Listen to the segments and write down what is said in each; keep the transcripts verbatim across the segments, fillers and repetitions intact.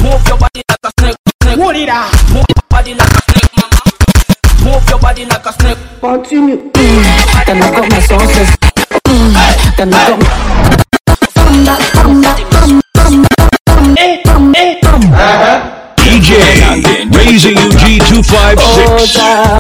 Move your body like a snake, snake. Hold it out. Move your body like a snake, mama. Move your body like a snake. Continue. Mm. Then I got my sauces. Mm. Then I got my... D J Razy U G two five six.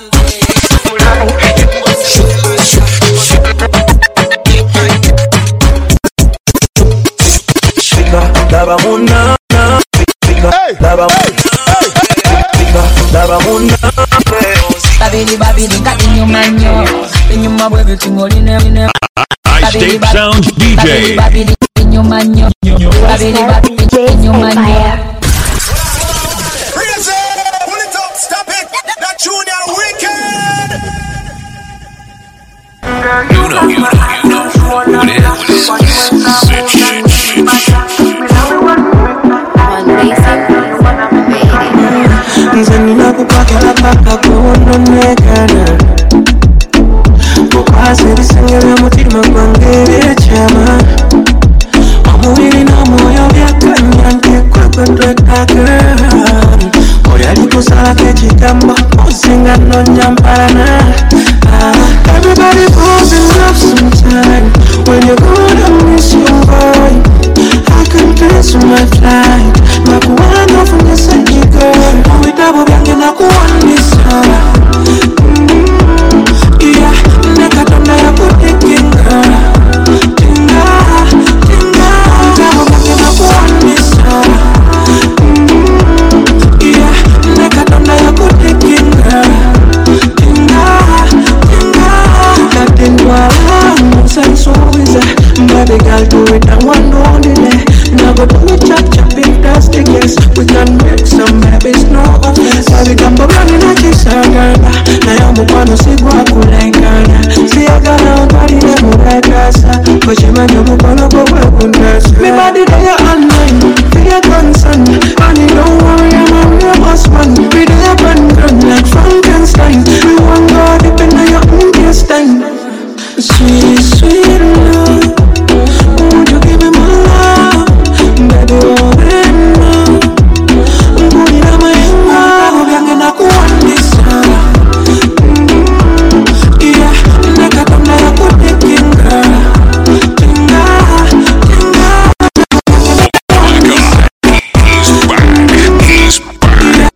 High State Sounds D J. You know, you know, you know what it is. Shit, shit, shit. Nzanina kupakela paka kuononekana Ukasebisengera mutima kwangere chama Omubiri n'omwoyo byakanya kwekwekwekaka Oli alikusala ekigambo osinga nonyambalana Everybody falls in love sometime When you're gonna miss your boy I can cancel my flight Nakuwana from the side girl Witabo byange nakuwanisa Yeah, nekatanda ya kutekinga Tinga, tinga Witabo byange nakuwanisa Yeah, nekatanda ya kutekinga Tinga, tinga Katendwala, musanso wiza Baby girl do it and one only day Now go do it chop chop if that's the case We can make some babies, no offense Baby gambo blangi na chisagana Na yamu kwano sigwa kulengana Siyagana umbari ne murekasa Kochimanyo mukono kowe kundasa Me body there all night Be a concern And you don't worry I'm a real boss man Be there gun gun like Frankenstein We want God depend on your own destiny Sweet, sweet love Would you give me my love? Baby, oh, baby, Nguni na mayenga Ubyange na kuwanisa Yeah, nekatanda ya kutekinga Tinga, tinga He's back, he's back.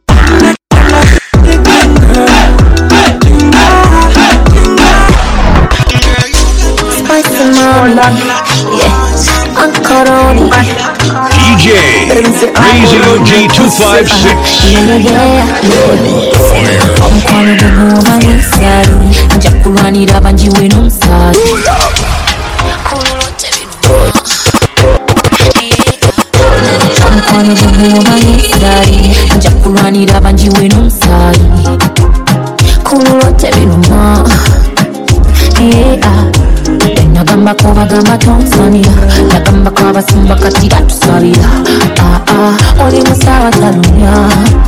Spicy morning, yes, Uncle D J Razy U G two five six. Omukwano guguuma n'ensali nja kulwanira banjiwe n'omusaayi Omukwano guguuma n'ensali nja kulwanira banjiwe n'omusaayi kululo tebiruma nagamba ko bagamba tonsanira nagamba ko abasumba kati batusalira oli musawa talumya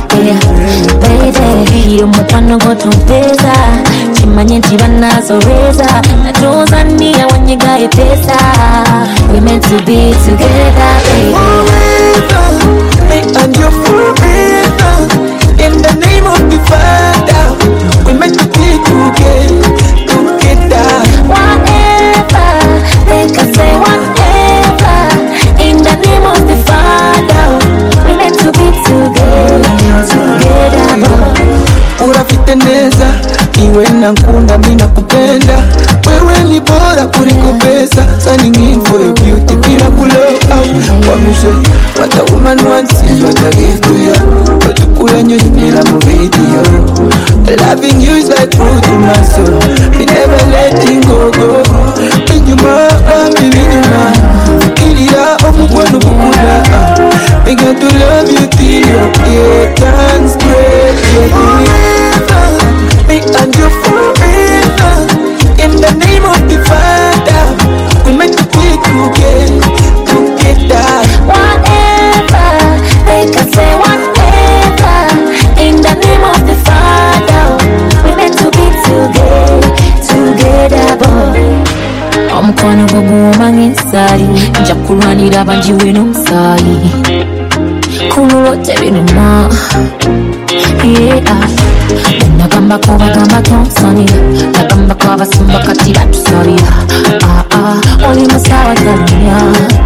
beide omukwano gotompeeza kimanye nti bannazoreza natuzania wanyigaye pesa we meant to be together Forever, me and you forever In the name of the Father We meant to be together, together Whatever, they can say whatever In the name of the Father We meant to be together, together Urafite neza, iwe nankunda mina kupenda Wewe ni bora kuliko pesa Signing in for your beauty, bila kulow out Wamuse, what a woman wants is what I give to you But you couldn't use me like a video Loving you is like food to my soul Me never letting go, go Inyuma, baby, inyuma Fikirira, omukwano kukula Begin to love you till your ear turns straight Forever, me and you forever In the name of the Father We meant to be together, together Whatever, they can say whatever In the name of the Father We meant to be together, together boy Omukwano guguuma ng'ensali nja kulwanira banjiwe n'omusaayi Kululote binena Yeah Nagamba kwa gamba tonsani Nagamba kwa basumba kati batusabira Ah ah Oli masawa zalanya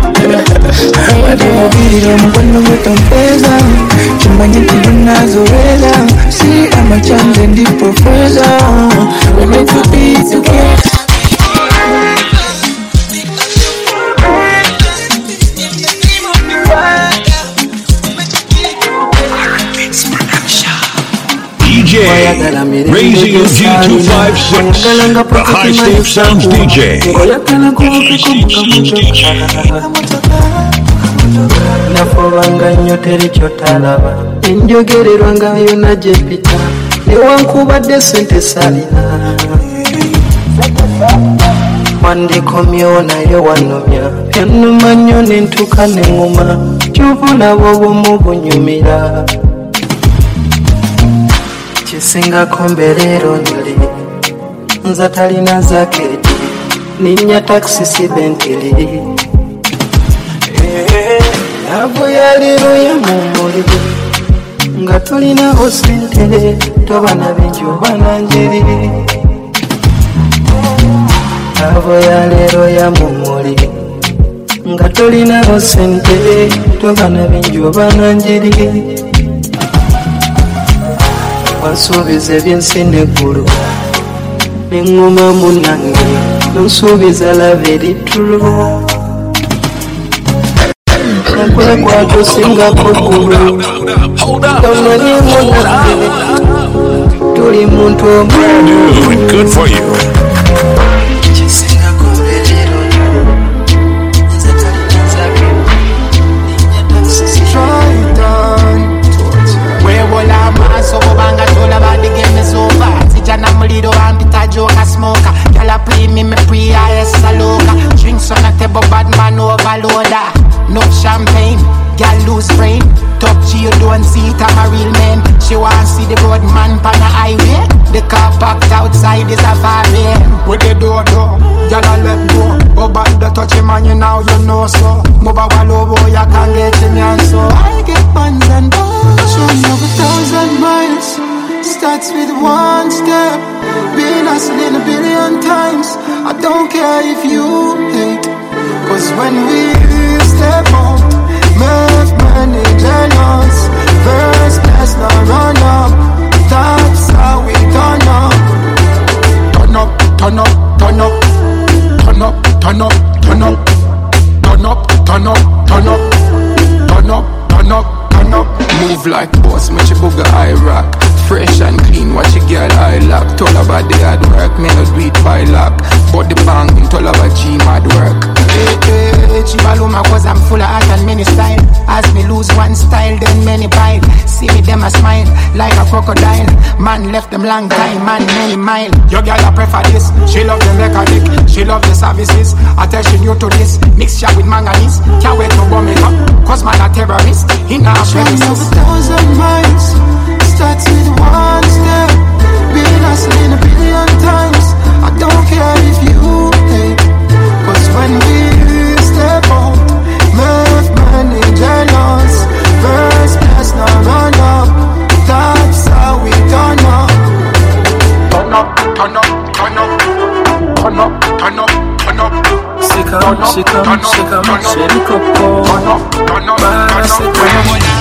Vile mkono mutampeza Chumbani kiluna zoela See I'm a chance and the professor We're meant to be together D J Raising U G two five six, the High Stage Sounds D J. Nafobanga nnyo teri kyotalaba enjogererwa nga yonna gye mpita newankubadde sente salina wandikomyewo naye wanomya yannuma nnyo nentuka neŋŋuma kyobulaba obumu bunyumira kisingako mbereero njoli nza talina zaketi ninnya takisi si bentiri Avo ya lero ya mumuli nga tulinaho sente tobana binjoba nanjiri Avo ya lero ya mumuli nga tulinaho sente tobana binjoba nanjiri Wansuubiza ebyensi n'eggulu neŋŋuma munnange nonsuubiza laba eritulo Kwe kwa tusinga kukulu Tomani munange Tuli muntu omwani Good for you. Kisinga kumberero Nza talina zake Ninya taksisi Wewola maso kubanga tola badi game is over Sijana muliro ambita joka smoker Yala play me me pre I S saloka Drinks on a table bad man overloader No champagne, girl lose brain Top G you don't see it, I'm a real man She want see the road man pan a highway The car parked outside is a Ferrari With the door door, girl I let go Over the touch him and you now you know so Move a wall over, you can't get him and so I get buns and buns Show you a thousand miles Starts with one step Been hustling a billion times I don't care if you hate Cause when we step out Make money jealous First class now run up That's how we turn up Turn up, turn up, turn up Turn up, turn up, turn up Turn up, turn up, turn up Turn up, turn up, turn up Move like boss, make your booger eye rock Fresh and clean, watch your girl eye lock Tell about the hard work, may not do it by luck But the bang, tell about G mad work Hey, hey, Chibaluma cause I'm full of art and many style As me lose one style, then many bite See me them a smile, like a crocodile Man left them long time, man many mile Your girl I prefer this, she love the mechanic She love the services, I tell she new to this Mixture with manganese, can't wait to bomb it up Cause man a terrorist, in our premises a thousand miles Starts with one step Been hustling a billion times I don't care if you hate Cause when we step out Make money jealous First class now run up That's how we turn up Turn up, turn up, turn up Turn up, turn up, turn up Sick up, sick up, sick up, sick up Turn up, turn up, turn up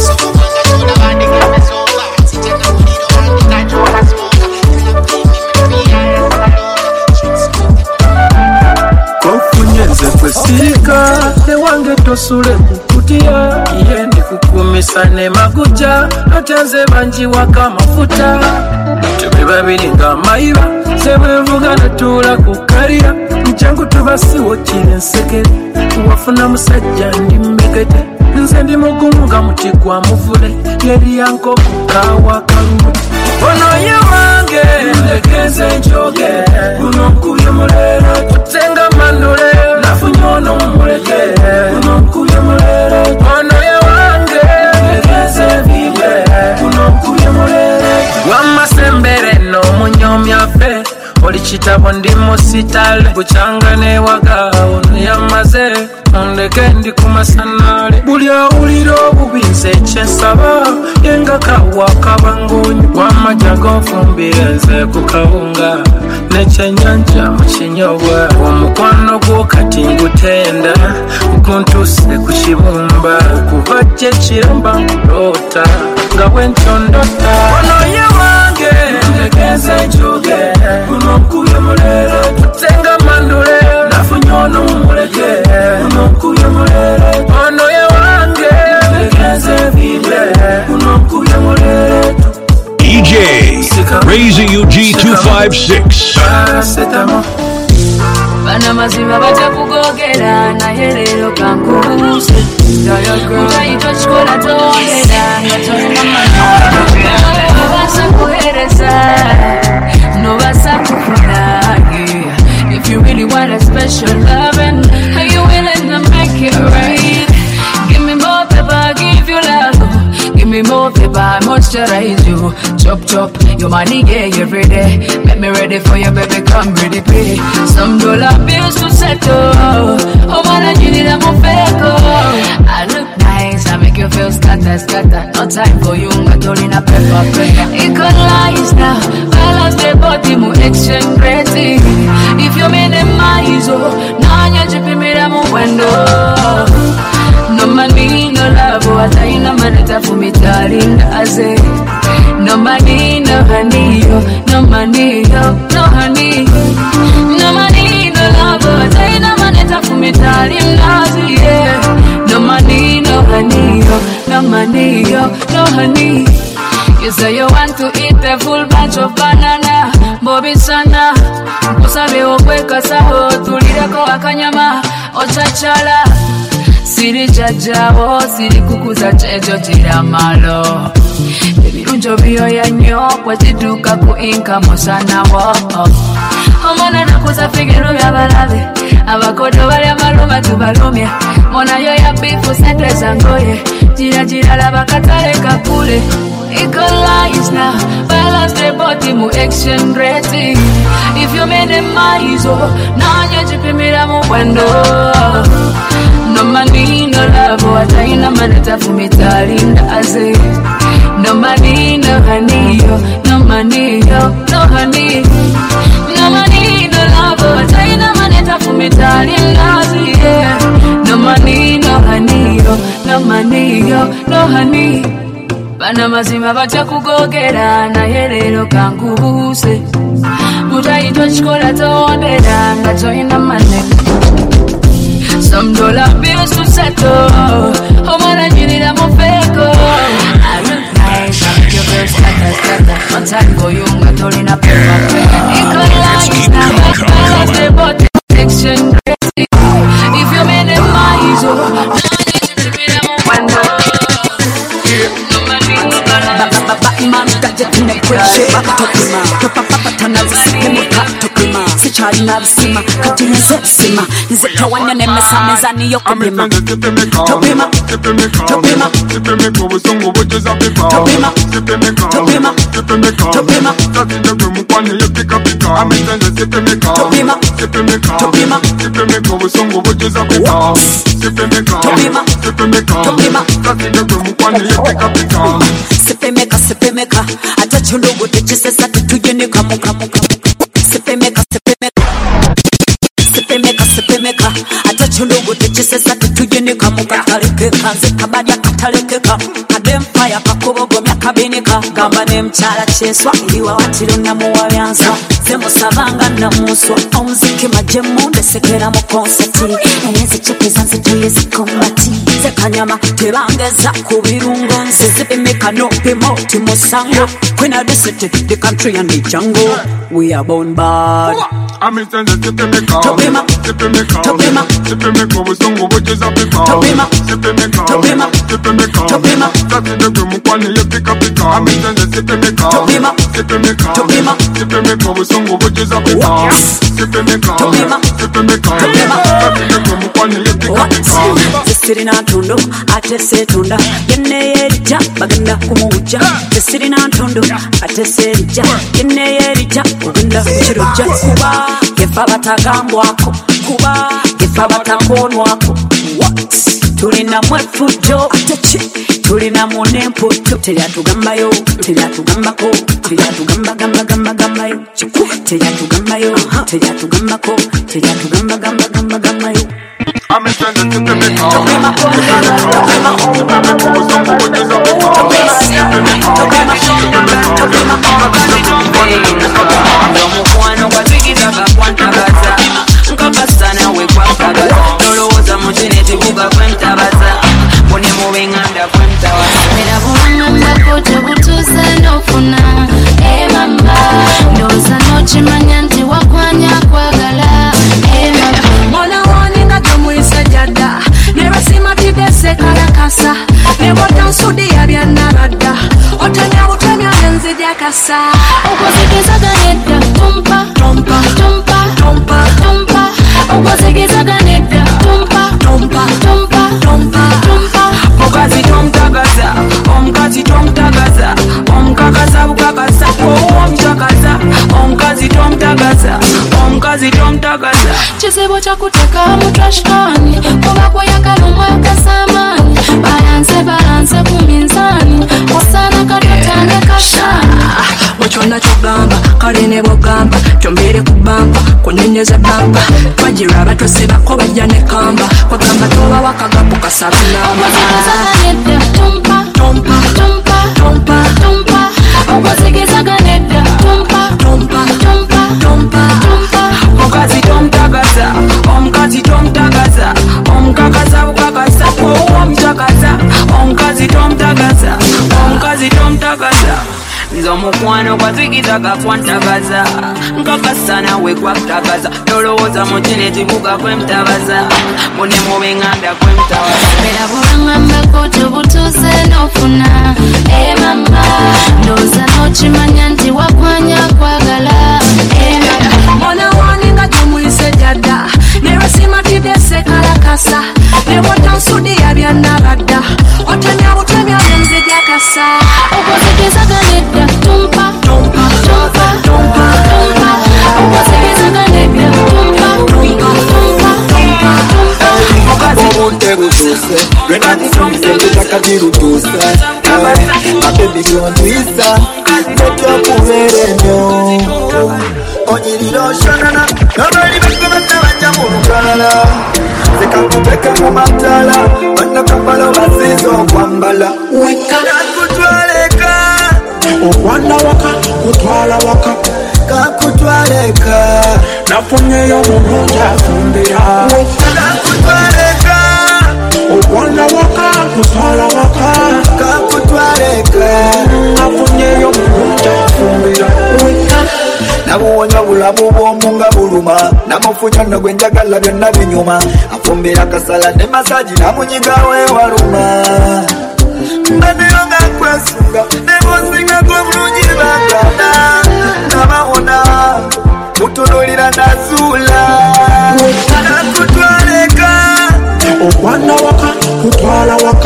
Kofunyenze kwesirika Tewange tosule kukutia Yende kukumisa ne maguja Atenze banji waka mafuta Tube babiri nga maiba Sebwevuga natula kukaria Mchangu tubasiwo chile nsekere Wafuna musajja ndi mbekete Nze ndi mugumu nga muti gwa muvule Yeri yanko kukawa kalulu Ono ye wange Ndekeze njoge Uno nkuye mulera Tutenga mandule Nafunyono muleke Uno nkuye mulera Ono ye wange Ndekeze vibe Uno nkuye mulera Wama sembere no munyomya fe Oli chitabo ndi musitale Kuchanga ne waga Ono yamaze ondeke ndi kumasanale buli awulira obubi nze kyensaba yenga kawa kabangonyi wamaja gonfumbire nze ku kawunga n'ekyenyanja mu kinyobwa omukwano gwo kati ngutenda guntuse ku kibumba okuva gye kiramba nkulota nga bwentyondota ono ye wange ntegeze njuge unonkubye mulere tutenga mandule nafunye ono mumulege unonkubye mulere ono ye wange ntegeze vide unonkubye mulere D J Raising U G two five six. Bana mazima baja kugogera na helero kankubuse Mutaito chikola tohera Ngatoina manora Nobasa kuhereza Nobasa kufuna If you really want a special loving, are you willing to make it right? Give me more paper, I'll give you love. Give me more paper, I moisturize you. Chop chop, your money get every day. Make me ready for you, baby, come ready pay. Some dollar bills to settle. Oh man, I need it, I'm a fake. I look nice, I make you feel scatter, scatter. No time for you, I'm in a pepper, pepper. It could lies now, balance the body, mu exchange rating. If you minimize, oh, now you're dripping me down my window. No money, no love, what I know, man, it's for me, darling, I say. No money, no honey, no money, no honey. No money, no love, what I know, man, it's for me, darling, I say. No money, no honey, no money, no honey. You say you want to eat a full bunch of banana, Bobby Sana. Kusabe okweka saho, tulireko akanyama, ochachala. Siri jajawo, siri kukuza chejo tiramalo. Ebirunjo biyo ya nyo, kwetiduka kuinka mosana wo. Omwana nakuza figiro ya balabe, abakodo bali amaluma tubalumya. Mona yo ya bifu sente zangoye, jira jira laba katale kapule. Equalize now, balance the body, mu exchange rating. If you minimize, oh, now you're dripping me down my window. No money, no love, what I know, man, it's for me, darling, I say. No money, no honey, no money, no honey. No money, no love, what I know, man, it's for me, darling, I say. No money, no honey, no money, no honey. Bana mazima baja kugogera na helero kankubuse Mutaito chikola tohera ngatoina mane Some dollar bills to settle Oh man, I need it, I'm a fake. I look nice, I make your girl scatter, scatter. No time for you, ngatolina paper. Equalize now, balance the body, section crazy. If you minimize, oh, now you need to be the one. Man, that you can appreciate back to Kima. Papa Papa Tana, Sima, to Kima. Sichana, Sima, Katina Sima. Is it one and Messani Yokomima? Topima, Topima, Topima, Topima, Topima, Topima, Topima, Sepemeka, sepemeka, atachulugu techisesa tutuyenika muka muka. Sepemeka, sepemeka, sepemeka, sepemeka, atachulugu techisesa tutuyenika muka. Tarekeka, zikabadia katarekeka, kadempaya kakubogomya kabinika. Gamba ne mchala cheswa, iliwa watiru na muwayansa. Zemo savanga na muswa, omziki majemu desekera mu konseti. Enezi chupi zanzi tuye zikombati. Zekanyama tebangeza kubirungo nse. Sepemeka no pimo timosango. Queen of the city, the country and the jungle. We are born bad. I'm in the Sepemeka, Topima, Sepemeka, Topima, Sepemeka, we song over just a pipa. Topima, Sepemeka, Topima, Sepemeka, Topima, that's the Gumukwane, you pick up the car. I'm in the Sepemeka, Topima, Sepemeka, Topima, Sepemeka, we song over just a pipa. Sepemeka, Topima, Sepemeka, Topima, that's the Gumukwane, you pick up the car. Sirina Tundo, Atese Tunda, Yennerija, Baganda Kumuja, the Sirina Tundo, Atese Rija, Yennerija, Uganda, Chiruja, Kuba, Gefabata Gambwako, Kuba, Gefabata Konwako, tulina mwefujjo tulina munemputu teyatugambayo teyatugambako teyatugambagambagambagambamayo teyatugambayo teyatugambako teyatugambagambagambagambamayo I'm a friend to the big Mukwano gwazikitaga kwantabaza nkakasana we kwakagaza nolowooza mukineti buga kwentabaza bone mubenganda kwentabaza era bulangambako tebutuuze n'ofuna emama ndowooza n'okimanya nti wakwanya kwagala emama mwana waninga tomuyise jadda ne basimatidde sekalakasa ne botansudi yabyannaradda otemya butemya nenzijakasa okozigezagaledda tumpa tompa tumpa tompa tumpa okozigezagaledda tumpa tompa tumpa tompa tumpa omukazi tomutagaza omukazi tomutagaza omukakaza bukakaza omutagaza omukazi tomutagaza omukazi tomutagaza kizibu kyakuteka mu trashkani kuba kweyagala omwagasa amaanyi balanze balanze ku minzaani osana katotange kashana mukyonna kyogamba kale ne bwogamba kyombeere ku bamba kunyonyeza bamba twagiraba tosibako bajja ne kamba kwagamba toba wakagapu kasabanamba okozigezagaledda tumpa tompa tumpa tompa tumpa okozigezagaledda tumpa tompa tumpa tompa tumpa omukazi tomutagaza omukazi tomutagaza omukakaza bukakaza omutagaza omukazi tomutagaza omukazi tomutagaza nze omukwano gwazikitaga kwantagaza nkakasana we kwakutagaza nolowooza mukineti buga kwemutabaza bone mubenganda kwemutabaza era bulangambako tebutuuze n'ofuna emama ndowooza n'okimanya nti wakwanya kwagala emama mwana waninga tomuyise jadda ne basimatidde sekalakasa ne botansudi yabyannaradda otemya butemya nenzijakasa okozigezagaledda tumpa tompa tumpa tompa tumpa okozigezagaledda tumpa tumpa tumpa tumpa obudde butuuse lwenatisuubize ettaka lirutuuse abebi byondwisa netyokubeera ennyo onyirira oshonana nobali bagobaza bajja mu lukalala zikakuteke mu matala bannakambalo basiiza okwambala kakutwaleka okwana waka kutwala waka kakutwaleka nafunyeyo omulungi afumbira kakutwaleka okwana waka kutwala waka kakutwaleka nafunyeyo omulungi afumbira nabuwonya bulamu bw'omu nga buluma namufunya nno gwe njagala byonna binyuma afumbira kasala ne masaji namunyigawe waluma mbaddeyo nga nkwesunga ne bonsingako obulungi bagana nabawona kutunulira nazuula kakutwaleka okwana waka kutwala waka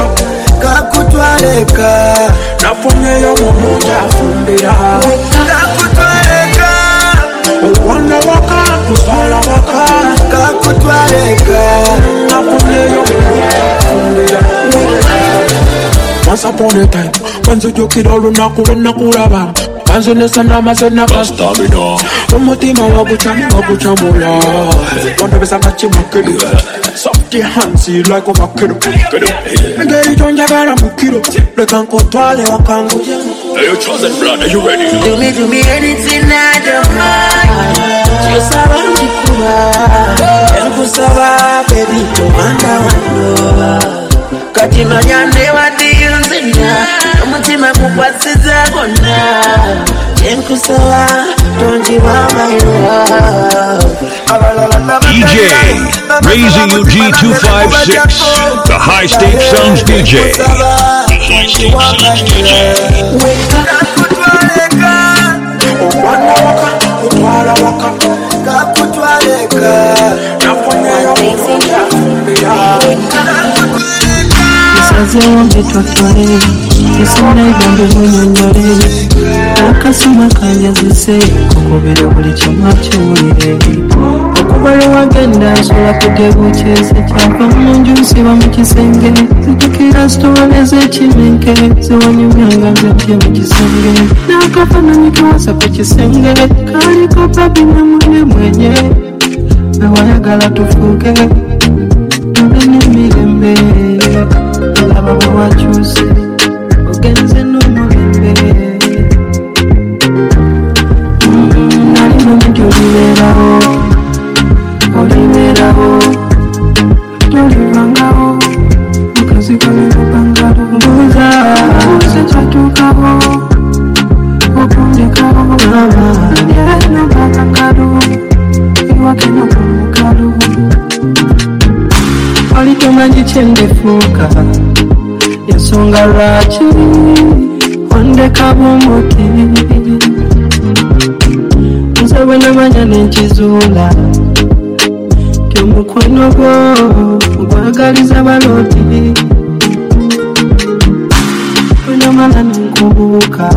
kakutwaleka nafunyeyo omulungi afumbira kakutwaleka okwana waka kutwala waka kakutwaleka nafunyeyo omulungi afumbira. Once upon a time, wanzijukira olunaku lwenakulaba kanzonesa n'amaze nakastabira omutima wagucamu wagucamula ondobesa kakimakiro soft hands like omakiro engeri gyonjagala mukiro leka nkotwale wakanguye. Hey, your chosen blood, are you ready? Do me, do me anything I don't mind. Kusaba nkikuba enkusaba baby tomanda wano kati manya newandiyunzina omutima gukwasiza gonna enkusaba tonjiba my love. D J, Raising U G two five six, the High Stakes Sounds D J. High Stakes Sounds D J. Okwana waka, kutwala waka, kakutwaleka nafunyeyo omulungi afumbira. Sazeho mbitwatwale esona egambo munyonyole akasuma kanjazise kokobera buli kimwa kiwulire Wabale wagenda sola kutebucheze Chapa munju siwa mkisenge Zitukira stone zechimenke Ziwanyumyanga nzetie mkisenge Na kafana nituwasa kuchisenge Kaliko papi na mwenye mwenye Bewayagala tufuke Mbeni mirembe Laba wachuse Ogenze numulembe Nari mwenye oliberaho Oliberaho Tolivangao Mukazi kwenye bangaro Mbuza Mbuza chatukaho Opundekaho Mama Nyeno bangaro Iwake no kumukaro Olitumanyi chendefuka Yasonga rachi Ondeka bumuti Nzawe namanya nenchizula Kyomukwano gwo Gwagaliza baloti Wenamala nkubuka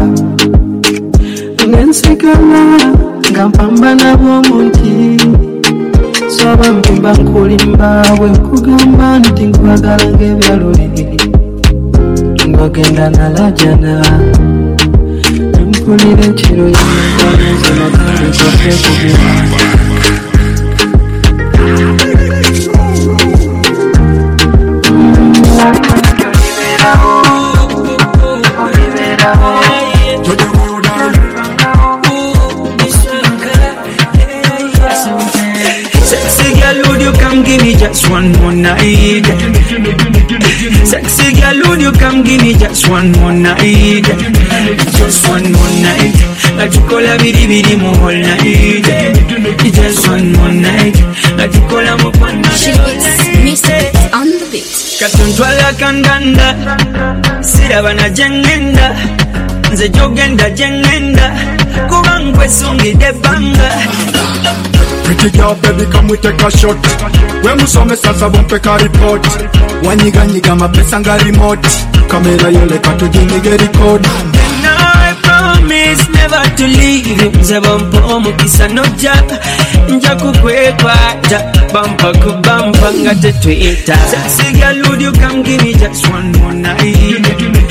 Ngensigala Ngampambana bumuti Saba mpimba nkulimba Wenkugamba nti nkwagala ngebyaluli Ngogenda nalajana Mpulire chiro y'amagalizo Nakalizo kwekubira Sexy girl, would you come give me just one more night? Sexy girl, would you come give me just one more night? Just one more night. Like you call a bidi bidi mo whole night. Just one more night. Like you call a mo one night. Mister on the beat. Katuntwala kandanda Sirabana jengenda Nze jogenda jengenda Kubangwe sungi de banga Pretty girl, baby, come we take a shot. When we saw me salsa, won't pick a report. Wanyiga nyiga mapesa nga remote. Kamera yole katuji nige record. And I promise never to leave you. Nze bampo mukisa no jab. Nja kukwepata bampa kubampa nga tetwita. Sexy girl, would you come give me just one more night?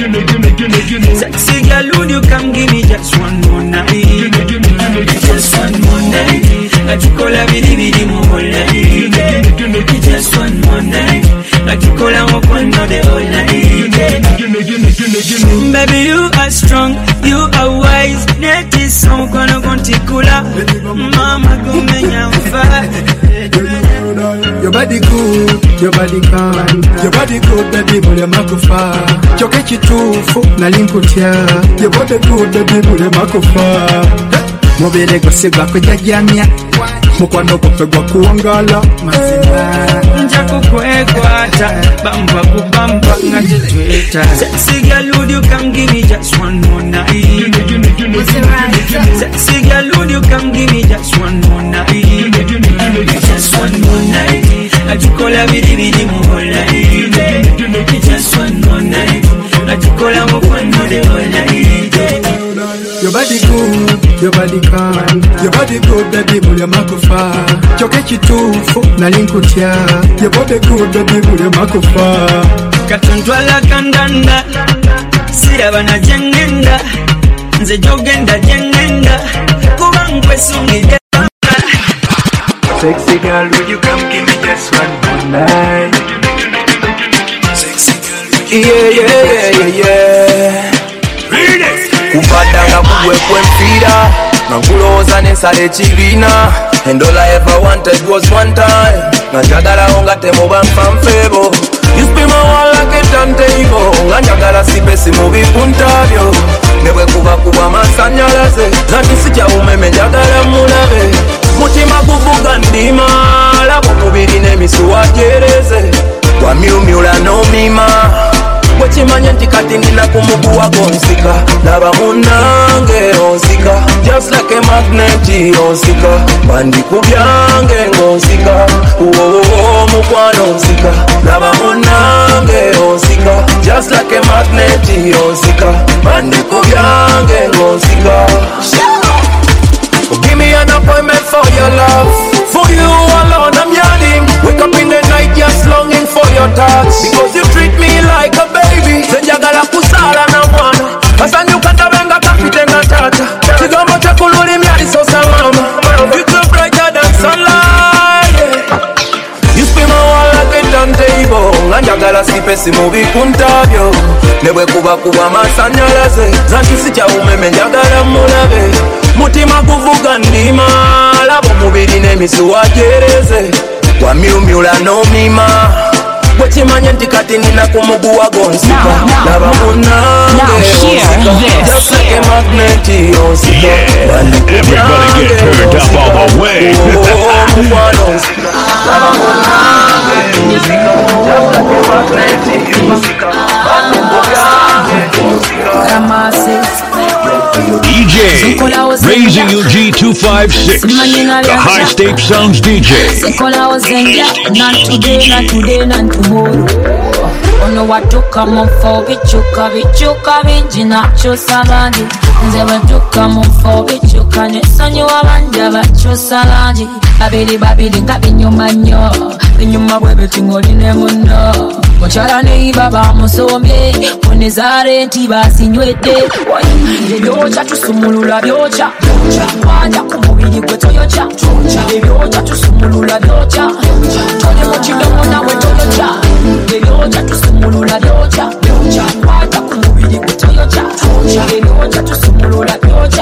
Sexy girl, would you come give me just one more night? Just one more night. Like you call a bidi bidi mo whole night. Just one more night. Like you call a mo one no the whole night. Baby, you are strong, you are wise. Neti song kono kontikula. Mama gumenya mfa. Your body good, your body calm. Your body good, baby, mule makufa. Choke chitufu, na linkutia. Your body good, baby, mule makufa. Mubele gosiga kujajamia. Mukwano kupegwa kuangala. Mazina Nja kukwekwata bamba kubamba nga tetwita. Sexy girl, would you come give me just one more night? Sexy girl, would you come give me just one more night? Just one more night. Like you call a bidi bidi mo whole night. Just one more night. Like you call a mo one no the whole night. Your body good, your body calm. Your body good, baby, mule makufa. Choke chitufu, na linkutia. Your body good, baby, mule makufa. Katuntwala kandanda Sirabana jengenda Nze jogenda jengenda Kubangwe sungi de banga. Sexy girl, would you come give me just one more night? Sexy girl, Yeah, yeah, yeah, yeah, yeah. Kupadanga kugwe kwempira Nankuloza nesale ekibiina And all I ever wanted was one time Nanjagala onga temuba nfanfebo You spin my wall like a turntable Nga njagala sipesi mu bipunta byo Ne bwe kuba kuba masanyalaze Nati sijja umeme njagala mulabe Mutima guvuga ndima Labo mubiri n'emisuwa gyereze Wamyumyula n'omima Wechimanya nti kati nina kumuguwa gonsika Naba munange onsika Just like a magnet onsika Bandi kubyange ngonsika Uwo mukwano onsika Naba munange onsika Just like a magnet onsika Bandi kubyange ngonsika Give me an appointment for your love For you si mu bikunta byo ne bwe kuba kuba amasanyalaze zankisi kya umeme njagala mulabe mutima guvuga ndima labo mubiri n'emisuwa gyereze wamyumyula n'omima bwekimanye nti kati nina ku muguwa gonsika laba munange onsika just like a magnet onsika Everybody get turned up all the way. mukwano onsika laba munange onsika just like a magnet onsika D J Raising U G two five six, the High State Sounds D J. Not today, not today, not tomorrow. Ono watuka mufo bichuka bichuka bingi nakyusa bangi nze bwetuka mufo bichuka nesonyi wabanja bakyusa bangi babiri babiri nga binyuma nnyo binyuma bwe bitingoline muno mukyala neyiba bamusombye munezaare nti basinywedde ebyokya tusumulula byokya wanja ku mubiri gwe toyokya ebyokya tusumulula byokya tone mu kidomo nawe toyokya ebyokya tusumulula byokya wanja ku mubiri gwe toyokya ebyokya tusumulula byokya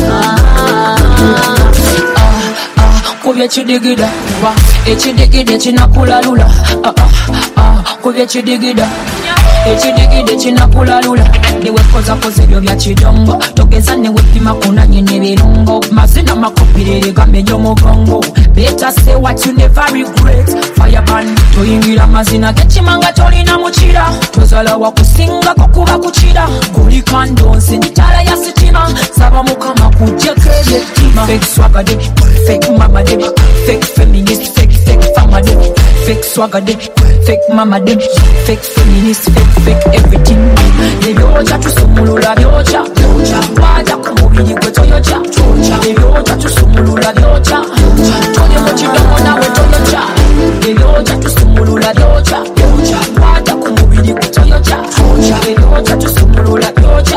kubye kidigida ekidigida kinakulalula kubye kidigida ekidigide kinakulalula niwekozakoza ebyo bya kidongo togeza newepima kunanye nebirungo mazina makopirere gamenya omugongo better say what you never regret fireban toyingira mazina gekimanga tolina mukira tozala wakusingako kuba kukira guli kandonsi nditala ya sitima saba mukama kujjeko ebyetima fake swagade fake mamade fake feminist fake fake famade fake swagade fake mamade fake feminist fake fake everything ebyokya tusumulula byokya wajja ku mubiri gwe toyokya ebyokya tusumulula byokya tone mu kidomo nawe toyokya ebyokya tusumulula byokya wajja ku mubiri gwe toyokya ebyokya tusumulula byokya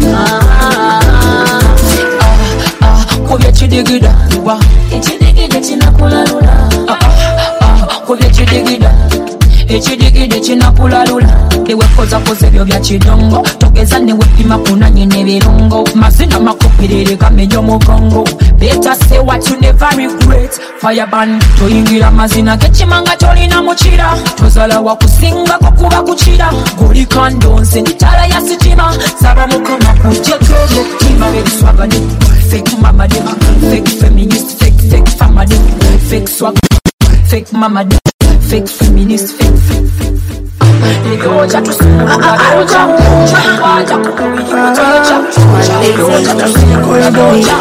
kubye kidigida ekidigida kinakulalula kubye kidigida ekidigide kinakulalula ewekozakoza ebyo bya kidongo togeza newepima kunanye nebirungo mazina makopirere gamenya omugongo better say what you never regret fireban toyingira mazina gekimanga tolina mukira tozala wakusingako kuba kukira guli kandonsi nditala ya sitima saba mukama kujjeko ebyetima ebiswagade fake mamade fake feminist fake fake famade fake swag fake mamade fake feminist fake fake fake ebyokya tusumulula byokya wajja ku mubiri gwe toyokya ebyokya tusumulula byokya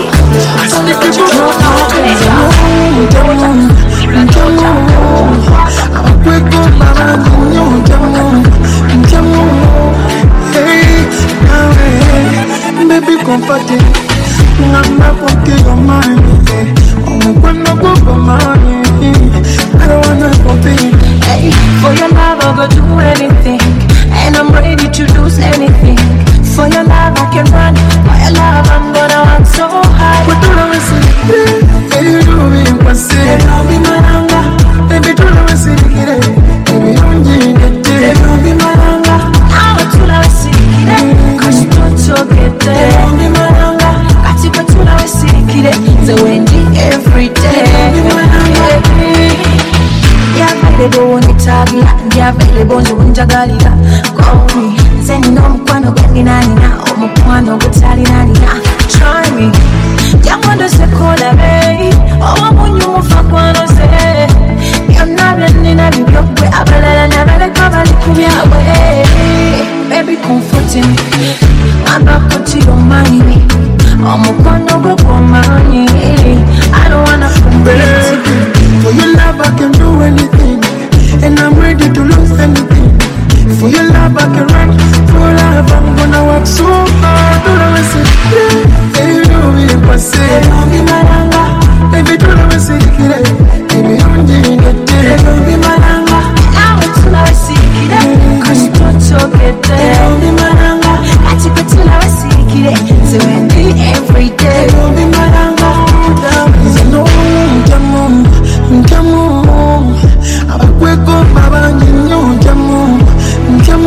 baby comforting ngamba contigo mami cuando poco mami I don't wanna compete. Hey, for your love I go do anything, and I'm ready to lose anything. For your love I can run, for your love I'm gonna run so high. But don't ever see it, baby do me impossible. Don't be my langa, baby don't ever see it, baby don't need it. Don't be my langa, I want to love see it, cause you don't forget it. Don't be my langa, got to go to love see it, so Wendy every day. Don't be my langa. Available nitagila, ndi available njunjagalira. Call me, nze nina omukwano gwendina nina, omukwano gutalina nina. Try me, jamwando sekolabe, owa munyufa kwanoze. Byonna byennina bibyo gwe, abalala nabaleka bali ku byabwe. Baby comforting me, abakoti omanyi me, omukwano gwo gwomanyi. I don't wanna compete. For your love I can do anything, and I'm ready to lose anything. For your love I can run, for love I'm gonna work so hard. Don't ever say it, baby don't be impossible. Don't be my langa, baby don't ever say it, baby don't need it. Don't be my langa, I want to love see it, cause you don't forget it. Don't be my langa, got to go to love see it, so Wendy every day. Don't be my langa, no, jamu, jamu, abakweko babangi nyo jamu, jamu.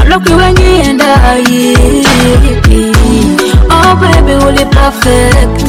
lucky when you and I. Oh baby, only perfect.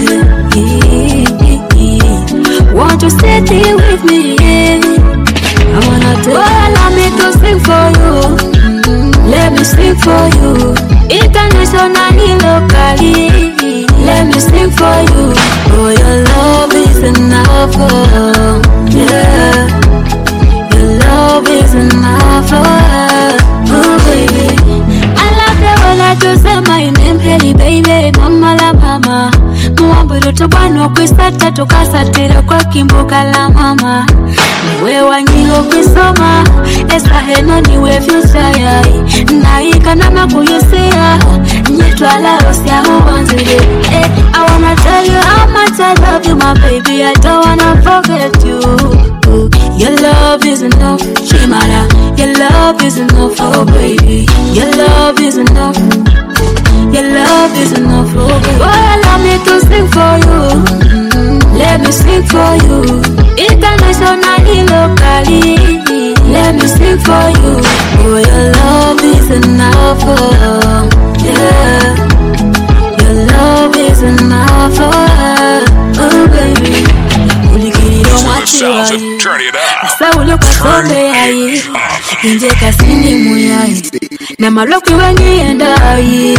Want to stay here with me? I wanna tell you, allow me to sing for you. Let me sing for you. Internationally, locally. Let me sing for you. Oh, your love is enough. Oh, yeah. Your love is enough. Oh, baby. I love the way that you say my name, Kelly, baby. Mama la mama. Mwambulu tubano kwisata tukasatira kwa kimbuka la mama. Niwe wanyilo kwisoma esa heno niwe future yai naika nama kuyusia nyetwala osya uwanzile. eh, I wanna tell you how much I love you my baby. I don't wanna forget you. Ooh, your love is enough, Chimara. Your love is enough, oh baby. Your love is enough. Your love is enough, oh baby. Oh, allow me to sing for you. Mm-hmm. Let me sing for you. Internationally, locally. Let me sing for you. Oh, your love is enough, oh, yeah. Your love is enough, oh, oh baby. Sounds of turn it up. Turn it up. Inje kasini muyai na maloki wengi endai.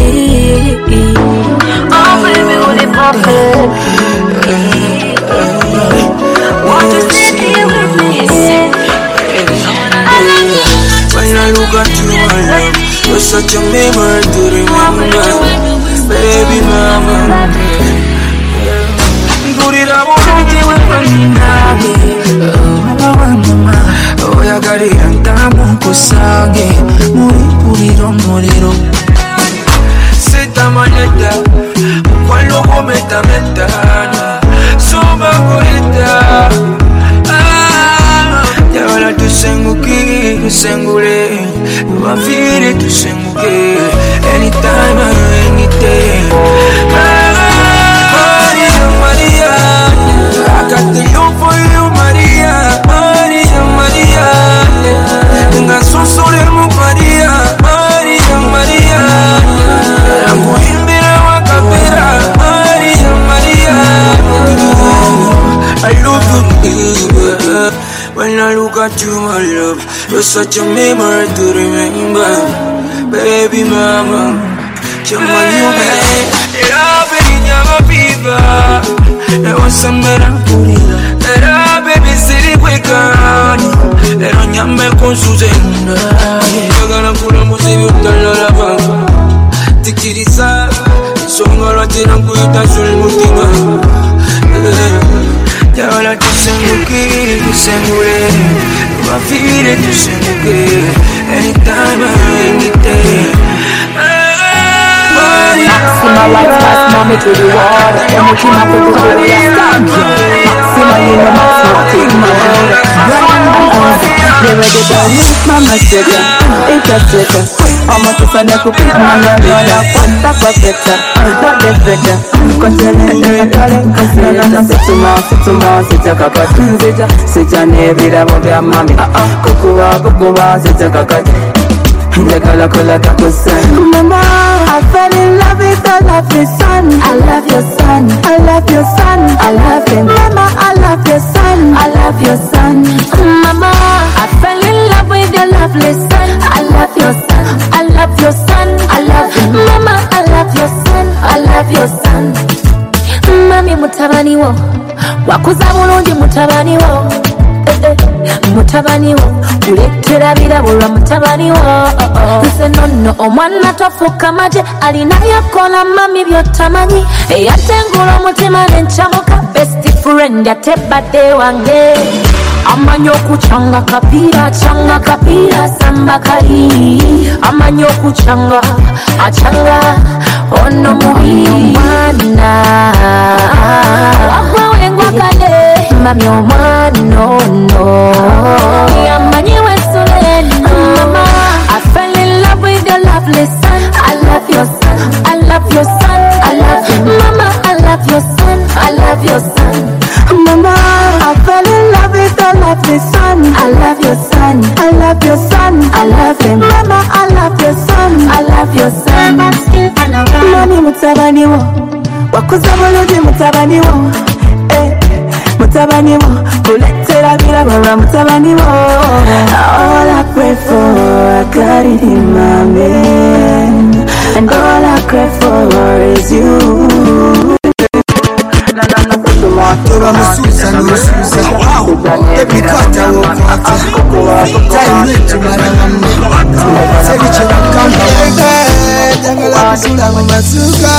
Oh baby, only perfect. Want to sit here with me? When I look at you, I love. You're such a memory to remember, baby mama. Gurira bonke wepaninawe, mama. Oya gari andamu kusange, muri puriro muriro. Seta maneta, kwalo kometa metana, soba koreta. Ah, yawala tusenguki, tusengule, wafiri tusenguke, anytime or anyday. Maria, Maria, I got the love for you, Maria. Maria, Maria, nga susule mu Maria. Maria, Maria, akuimbira wakapera. Maria, Maria, I love you, baby. When I look at you, my love, you're such a memory to remember, baby mama. Chama you, baby. Love in your fever. It was some better. Era baby city kwekani. Era nyambe konsuzenda. Yagala kula muzibi utalala banga. Tikirisa. Songa latina kuita sul mutima. Yagala tusenguki, tusengule. Wafire tusenguke. Anytime, any day. Maxima lights pass mommy to the wall. When you came up with the whole stand you. Maxima you know Maxima take my word. They were the dance, mama said ya. It's a second. I'm a person that could pick my love. One back was better. Not the better. Continue to darling. Continue to sit to more, sit to more. Sit a kaka. Sit a, sit a nevida of your mommy. Kukua, kukua, sit a kaka. Mama, I fell in love with the lovely son. I love your son. I love your son. I love him. Mama, I love your son. I love your son. Mama, I fell in love with your lovely son. I love your son. I love your son. I love him. Mama, I love your son. I love your son. Mami mutabani wo, wakuza bulungi mutabani wo. Mutabani wo, uletera birabulwa mutabani wo. Nse nonno omwana tofuka maje alina yakola mami byotamanyi. Eyatengula omutima nencamuka best friend yatebadde wange. Amanyi okucanga kapira, canga kapira samba kali. Amanyi okucanga, acanga ono mubi omwana. Wagwawe ngwagale mami omwana ono. Amanyi wesuleni mama. I fell in love with your lovely son. I love your son. I love your son. I love him. Mama, I love your son. I love your son. Mama, I fell in love with your lovely son. I love your son. I love your son. I love him. Mama, I love your son. love yourself. Mami mutabani wo, wakoze bulungi mutabani wo. Eh, mutabani wo, kuletera birabara mutabani wo. All I pray for, I got it in my man, and all I cry for is you. Toba mususa nususa epikata wokwata taimwetu maramama sebiche bakamba jagala kusula mu masuka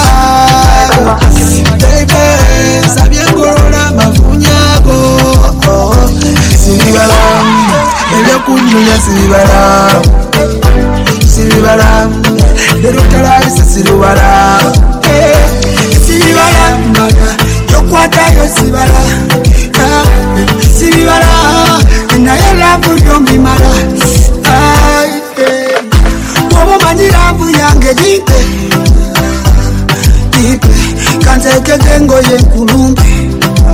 baby sabye ngorola mafunyago sibibala ebyokunyunya sibibala sibibala lerotalabisa sirubala sibibala mbaga yokwata yosibala sibibala naye lavu yombimala woba omanyi lavu yange dipe dipe kantekeke engoye nkulumbe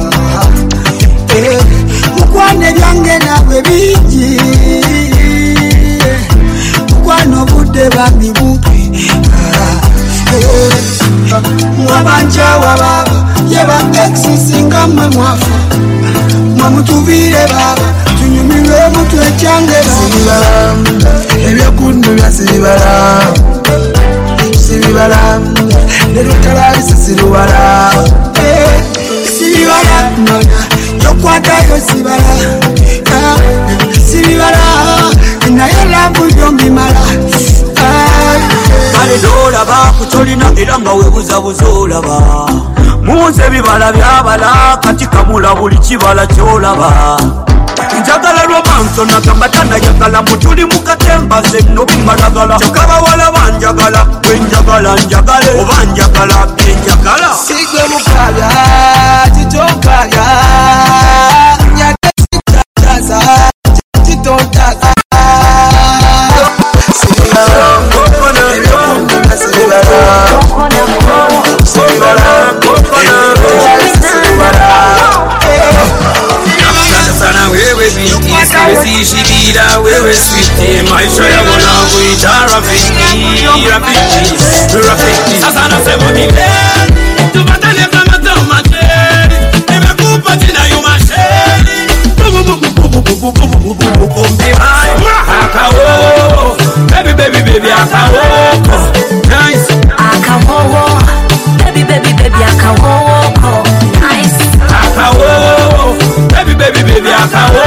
mukwane byange nawe bingi mukwane obudde bami bumpi mwabanja wababa yeba exisinga mwe mwafa mwamutuvire baba tunyumirwe mutwe cyange sibibala ebyokundu bya sibibala sibibala lerotalabisa sirubala sibibala nona yokwata yosibala sibibala naye lavu yombimala kale dolaba kutolina era nga webuzabuza olaba munze ebibala byabala kati kamula buli kibala kyolaba njagala lwomanso nagamba tanayagala mutuli mukatemba zenno bimalagala kyokabawala banjagala bwenjagala njagale oba njagala byenjagala sigwe mukaga kitokaga nyate kitataza kitotaga Shibira wewe sweet maisha ya wana kuita rafiki rafiki rafiki sasa nasema nile tupatane kama tomate nimekupa jina yumasheni akawo baby baby baby akawo nice akawo baby baby baby akawo nice akawo baby baby baby akawo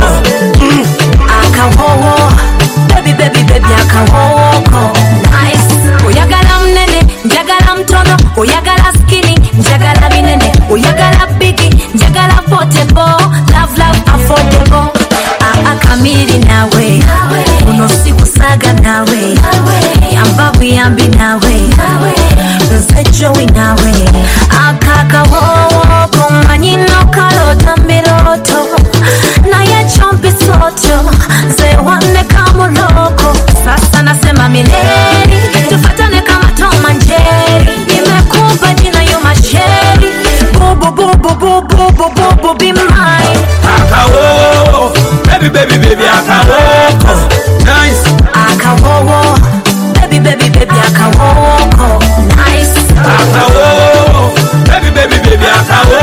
akawowo baby baby baby akawoko nice oyagala mnene njagala mtono oyagala skinny njagala binene oyagala bigi njagala portable love love affordable akamiri nawe uno siku saga nawe yamba buyambi nawe nzejowi nawe akakawowo kumanyino kalota miroto naye chompi soto zewane kama loko sasa nasema mileni tufatane kama Tom and Jerry nimekupa jina yumasheri bubu bubu bubu bubu bubu be mine akawo baby baby baby akawo nice akawo baby baby baby akawo nice akawo baby baby baby akawo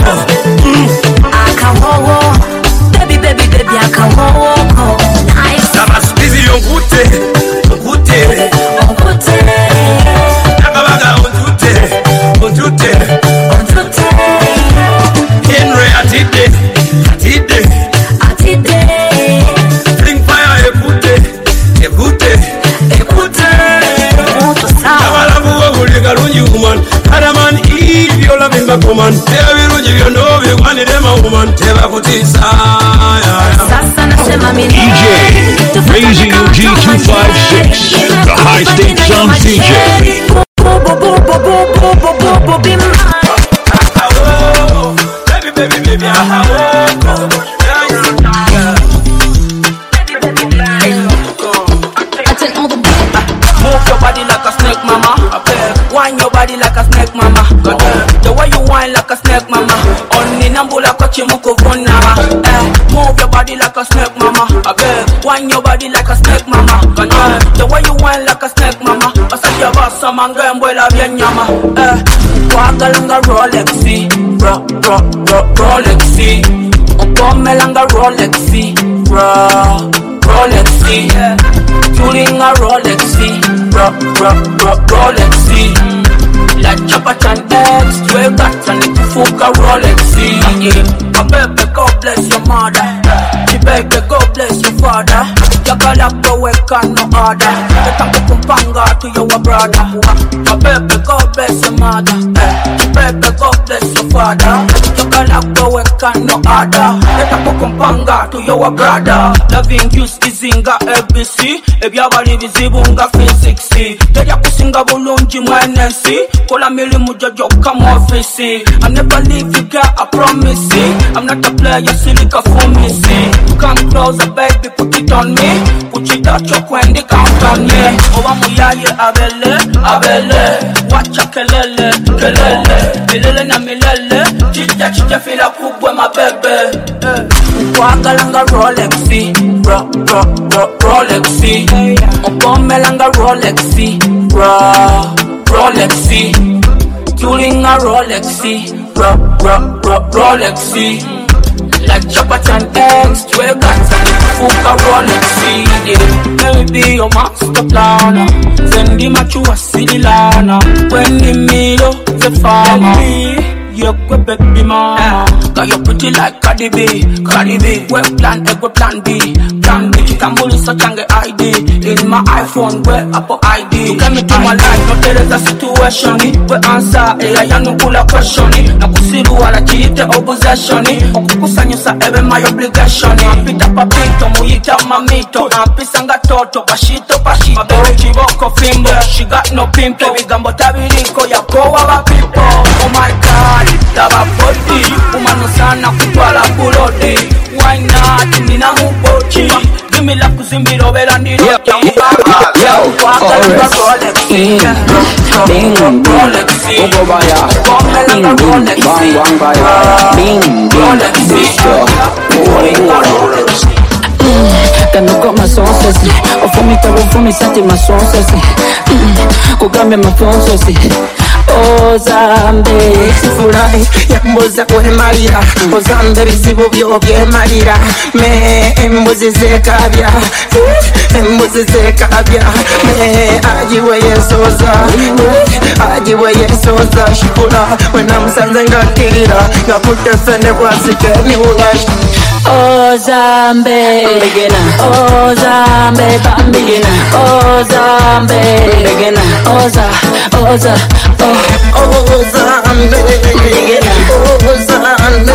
akawo baby baby baby akawo nice Saba spizi yonkute Onkute Onkute Nakabaga ontute Ontute Ontute Henry atide Atide Atide Bring fire ekute Ekute Ekute Moto sawa Nabalabu wa kuliga lunji woman Kadaman if you love him back woman Teba virunji vyondo vikwane dema woman Teba kutisa Sasa nasema D J Raising U G two five six, the High State Sounds D J. Baby, baby, baby, move your body like a snake, mama. Wind your body like a snake, mama. The way you wind like a snake, mama. Only nambula kochimuko vonama. Move your body like a snake, mama. Wind your body like a snake, mama. The way you wind like a snake, mama. ella basa manga envuela bien llama. Eh, guagalanga Rolexi, ro, ro, ro, Rolexi. Pomelanga Rolexi, ro, Rolexi. Tulinga Rolexi, ro, ro, ro, Rolexi. Like Chapatan X, twelve that and it fuka Rolexi. My baby, God bless your mother. My baby, God bless your father. Yakala go work on no order. Better go kumpanga to your brother. My baby, God bless your mother. My baby, God bless your father. Yakala go work on no order. Better go kumpanga to your brother. Loving you izinga A B C. Ebyabali bizibunga physics. Teja kusinga bulungi mwenensi. Kola milimu jojo come office. I never leave you girl, I promise. I'm not a player, silly for me. Come closer baby, put it on me. Put it out your when they count on me. Owa muyaye abele, abele. Wacha kelele, kelele. Milele na milele. Chicha chicha fila kubwe my baby. Wagalanga Rolexi, ro, ro, ro, Rolexi. Opomelanga Rolexi, ro, Rolexi. Tulinga Rolexi, ro, ro, ro, Rolexi. Like Chapatan X, twelve guns and fuka Rolexi. Yeah, baby, your master planner. Zendi machua sidilana. When the middle, the farmer. You're good baby mama. Got you pretty like Cardi B, Cardi B. Where plan A, where plan B, plan B. You can bully such an I D. In my iPhone, where Apple I D. You come into my life, no tell us a situation. We answer, eh, I am no kula question. Na kusiru wala chite opposition. Okukusanya sa ebe my obligation. Pita papito, muyita mamito. Ampisanga toto, pashito, pashito. Mabere chiboko fimbo, she got no pimple. Bigambo tabiriko ya kowa wa people. Oh my God. Lava forty, umano sana kutwala bulodi. Why not? Nina mubochi. Give me la kuzimbiro vela ndiro. Yo, yo, alright. Bing, bing, ugo baya. Bing, bing, bang, bang baya. Bing, bing, bistro. Quand nous commençons ceci, au fond mes tarots, au fond mes santé, ma son ceci. Kugambe ma fond ceci. Oh Zambe, sifurahi ya mboza kwe marira. Oh Zambe bizibu byo bye marira. Me embozi zekabya, embozi zekabya. Me ajiwe yesoza, ajiwe yesoza. Shikura wena msanze ngakira, ngakutefene kwa sikeni ulash. Oh Zambe, oh Zambe, bambigina. Oh Zambe, oh Za, oh Za, oh. Oh Zambe, oh Zambe,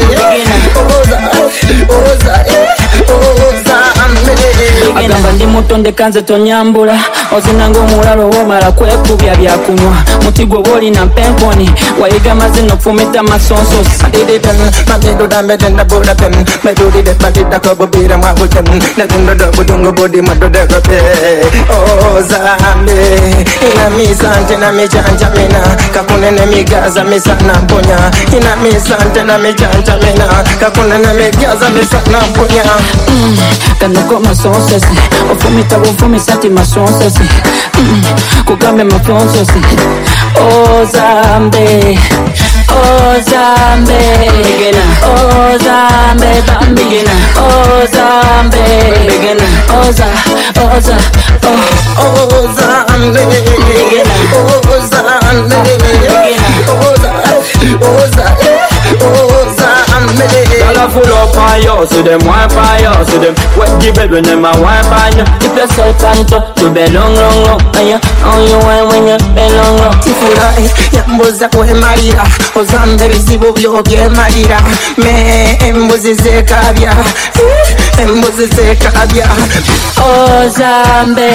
oh Zambe, oh Zambe. Agamba ndi mutonde kanze tonyambula. Ozinanga omulalo womala kwekubya byakunywa. Muti gwe wolina mpenkoni. Wayiga mazino kufumita masonsosi. Adididen, mabido dambe na boda pen. Medudi de patita kobobira mwaguten. Netundo dobu dungo bodi madode kope. Oh Zambe, ina misante na michanja mina. Kakunene migaza misana mponya. Ina misante na michanja mina. Kakunene migaza misana mponya. Kanoko masonsesi. Ofumita wofumisati masonsesi. Kugambe mafonsesi. Oh Zambe, oh Zambe, oh Zambe, bambigina. Oh Zambe, oh Za, oh Za, oh, oh Zambe, oh Zambe, oh Za, oh Za, oh Zambe. Y'all full up on you, so them wine by you, so them wet the bed when them a wine by you. If you're so tanto, you be long, long, long, and you on you wine when you be long, long. Tifulai, yamboza kwe marira, Ozambe bizibu byo bye marira. Me embozi zekabya, embozi zekabya. Ozambe,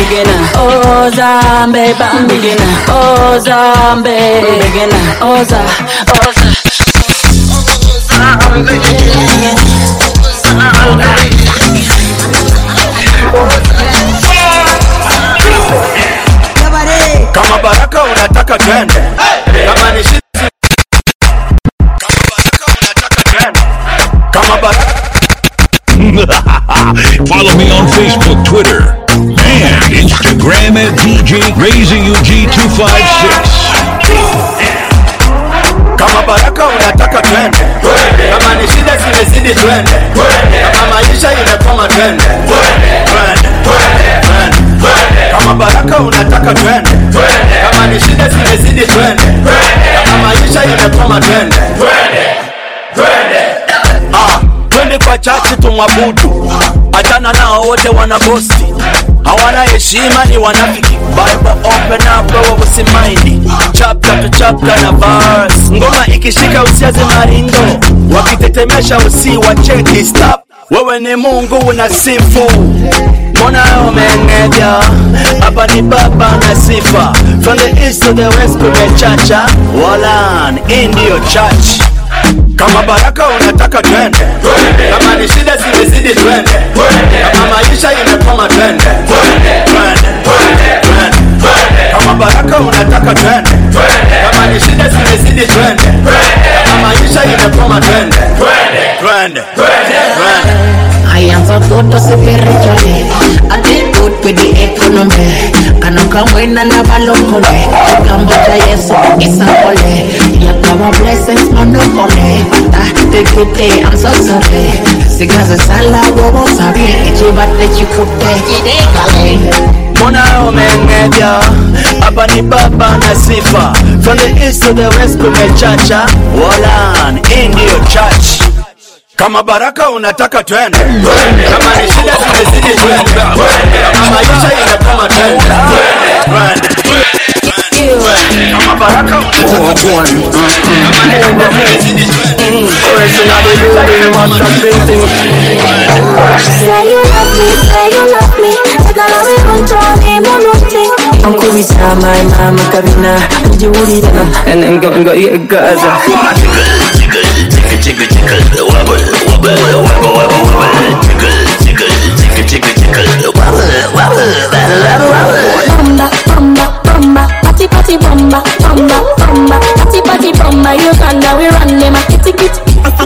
Ozambe, bambigina. Ozambe, Oza, Oza. Kama baraka unataka twende, kama ni shit, kama baraka unataka twende, kama baraka. Follow me on Facebook, Twitter, and Instagram. Instagram at D J Raising U G two five six. Kama baraka unataka twende, kama ni shida zimezidi twende, kama maisha imekoma twende, kama baraka unataka twende, kama ni shida zimezidi twende, kama maisha imekoma twende, ah, twende kwa chachi tumwabudu, achana nao wote wanabosti, hawana heshima ni wanafiki. Bible open up wewe usimaindi, chapter to chapter na verse, ngoma ikishika usiaze maringo, wakitetemesha usiwacheki, stop, wewe ni Mungu unasifu. Mbona umengeja, hapa ni baba na sifa, from the east to the west kumechacha, Walan in your church. Kama baraka unataka twende, kama ni shida zimezidi twende, kama maisha imekoma twende, kama baraka unataka twende, kama ni shida zimezidi twende, kama maisha imekoma twende, twende, twende. I am so good to spiritually. I did good with the economy. Can I come in and have a look on it? I come back to yes, it's a holy. You come a blessings, monopoly. Ah, the good day, I'm so sorry. Because it's a lot of us are here. It's about that you could take it. Mbona umengeja, hapa ni baba na sifa, from the east to the west kumechacha, Walan in your church. Kama baraka unataka twende, kama ni shida zimezidi twende, kama maisha imekoma twende, kama baraka unataka twende, kama ni shida zimezidi twende. Say you love me, say you love me, tegala we control monoting. Uncle Risa, my mama Karina, Julia, and then go and go get Gaza. Jiggle, jiggle, jiggle, wobble, wobble, wobble, wobble, wobble, jiggle, jiggle, jiggle, jiggle, jiggle, wobble, wobble, wobble, wobble. Bomba, bomba, bomba, party, party, bomba, bomba, bomba, party, party, bomba. Uganda, we run them a kitty, kitty.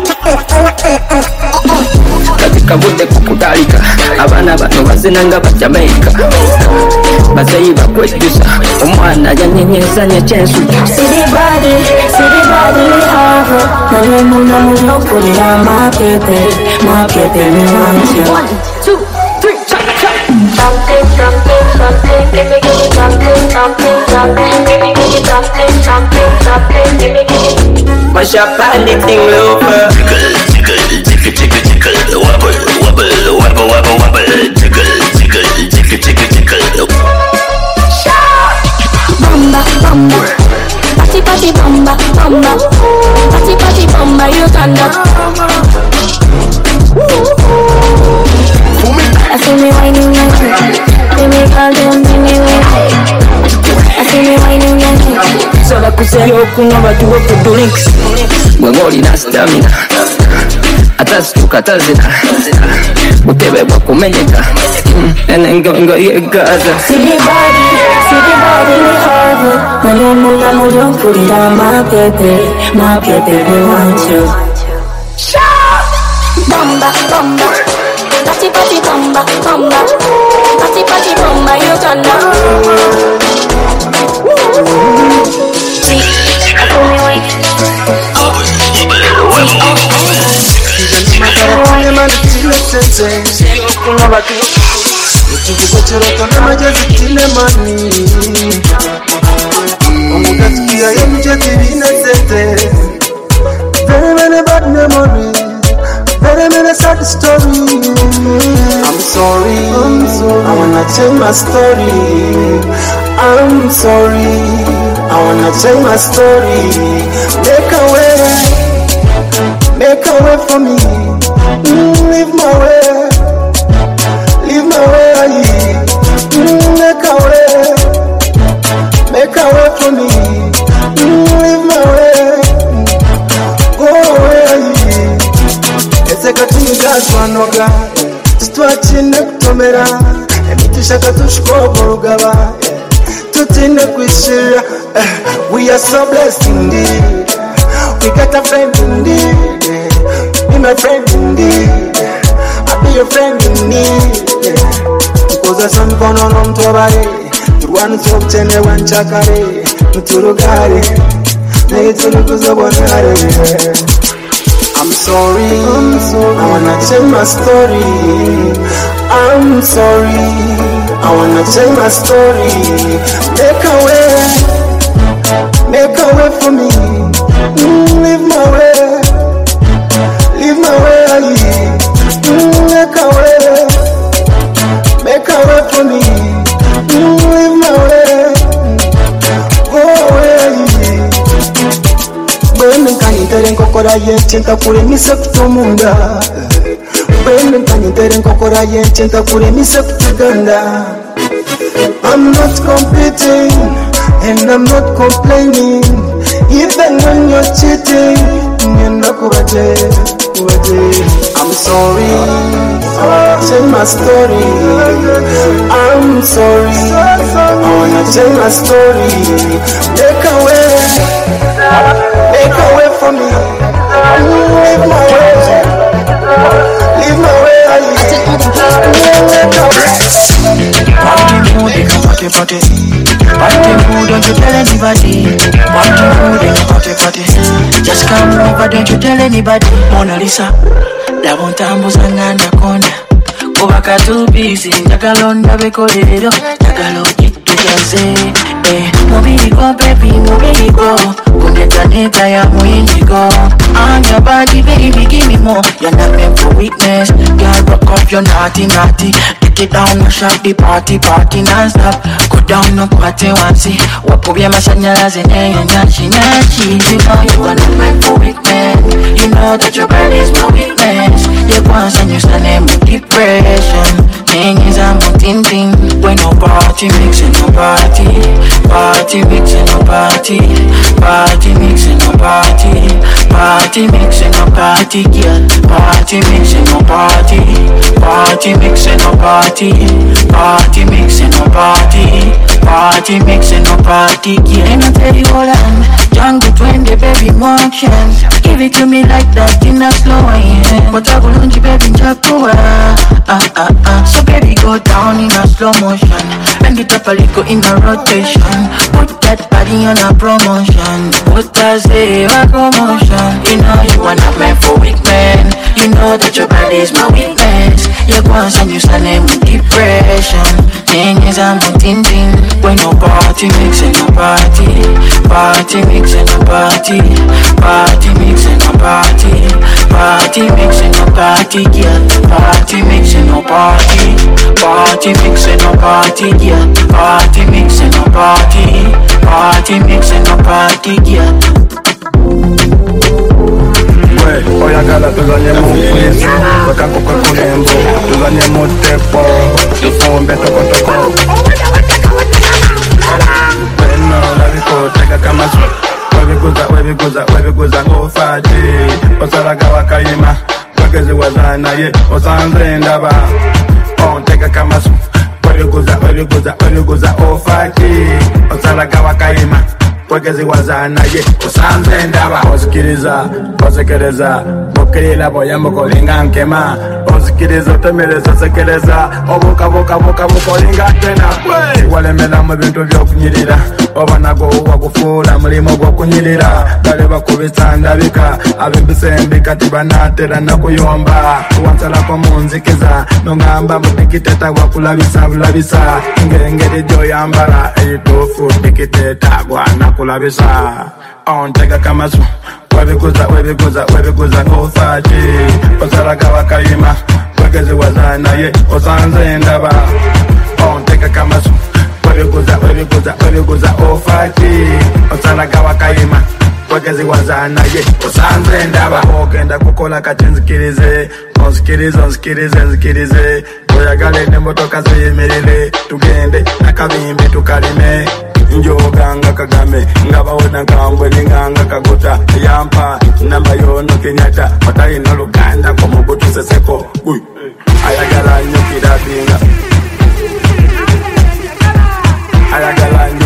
Katika bude kukutalika, abana bano bazinanga ba Jamaica, bazayi bakwejusa, omwana yanyenyeza nyechensu. See the body, see the body we have it. Now we move, now we don't put it on my baby, my baby, we want you. One, two, three, chop, chop. Something, something, something, give me, give me something, something, something, give me, give me something, something, something, give me, give me. Mash up all the thing over. Jiggle, jiggle, jiggle, jiggle, jiggle, wobble, wobble, wobble, wobble, wobble, jiggle, jiggle, jiggle, jiggle, jiggle. Bomba, bomba, party, party, bomba, bomba, party, party, bomba, Uganda. I see me whining like it, see me call them, see me whining. I see me whining like it. So that kusema yokunywa batu wote drinks, mwengoli na stamina, atasuka tazina, utebe bwa kumenyeka, enengo ngo yegaza. See the body, see the body we have it. When you move, now you don't put it on my baby, my baby, we want you. Bomba, bomba, party, party, bomba, bomba, party, party, bomba, Uganda. See, I feel me waiting. Very many bad memories, very many sad stories. I'm sorry, I'm sorry, I wanna change my story. I'm sorry, I wanna change my story. Make a way, make a way for me. Mm, leave my way, leave my way. Mm, make a way, make a way for me. Mm, leave my way, go away. Eseka tumigatwanoga, tutwachine kutomera, emitishaka tushkoborugaba, tutine kwishira. We are so blessed indeed. We got a friend indeed. Be my friend indeed. I'll be your friend in need. Because some kono no mtobare. One folk tene one chakare Mutulugare Neitulukuzabonare. I'm sorry, I'm sorry, I wanna change my story. I'm sorry, I wanna change my story. Make a way, make a way for me. Mm, leave my way, leave my way. Mm, make a way, make a way for me. Mm, leave my way, go away. Bwene nkanyintere nkokora yenche ntakuremise kutomunda. Bwene nkanyintere nkokora yenche ntakuremise kutuganda. I'm not competing and I'm not complaining. Even when you're cheating, I'm sorry, change my story. I'm sorry, I wanna change my story. Make a way, make a way for me. Leave my way, leave my way. Party mood, they can party party. Party mood, don't you tell anybody. Party mood, they can party party. Just come over, don't you tell anybody. Mona Lisa, la bontambo sanganda konda. Kubaka too busy, njagalonda bekolero, njagalo kitugaze. Eh, mubiri go baby, mubiri go. Kuneta neta ya muindigo. On your body, baby, give me more. You're not meant for weakness. Girl, rock off your naughty, naughty. Take it down, mash up the party, party non-stop. Go down, no party, one see. Walk up your mashanyas in air, and nachi, nachi. You know you are not meant for weakness. You know that your body's my weakness. You once and you stand in with depression. Thing is, I'm a ting ting. When no party, mixing no party. Party, mixing no party. Party, mixing no party. Party, mixing no party, girl. Party, mixing no party. Party, mixing no party. Party, mixing no party. Party, mixing no party, girl. And I tell you all I'm jungle twenty, baby, motion. Give it to me like that in a slow hand. But I will lunge, baby, Japua. Ah, ah, ah. So baby, go down in a slow motion. Bend it up a little in a rotation. Put that body on a promotion. What I say, a commotion. You know you are not meant for weak men. You know that your body is my weakness. You once and you stand in with depression. Thing is I'm a ting ting. When no party mixing no party. Party mixing no party. Party mixing no party. Party mixing no party, girl. Party mixing no party. Party mixing no party, girl. Party mixing no party. Party mixing no party, girl. Oyagala tuzanye mufisi wekakuka kunembo tuzanye mutepo tufumbe tokotoko Beno labiko teka kamasu Webiguza, webiguza, webiguza ngofati Osalaga wakayima Wagezi wazana ye Osanze ndaba On teka kamasu Webiguza, webiguza, webiguza ofati Osalaga wakayima Wagezi wazana ye Osanze ndaba Osikiriza, osekereza Mokirila boya mokolinga nkema Osikiriza, otemereza, osekereza Obuka, buka, buka, mokolinga tena Walemena mu bintu byokunyirira Obanago wakufula mulimo gwokunyirira Dale bakubisanda bika Abimbisembi kati banatera nakuyomba Wansalako munzikiza Nongamba mudikiteta wakulabisa bulabisa Ngengeri joyambala Eyitufu dikiteta wanakulabisa Ontega kamasu Webiguza, webiguza, webiguza ngofati Osalaga wakayima Wagezi wazana ye Osanze ndaba Ontega kamasu Webiguza, webiguza, webiguza ofati Osalaga wakayima Wagezi wazana ye Osanze ndaba Okenda kukola kati nzikirize Onzikirize, onzikirize, nzikirize Oyagale nemotoka ziyimirire Tugende nakabimbi tukalime Njoganga kagame Ngabawona nkambwe ninganga kaguta Yampa Nambayono Kenyatta Watayi noluganda Komubutu seseko Uy Ayagala nyukira binga Ayagala nyoku swimi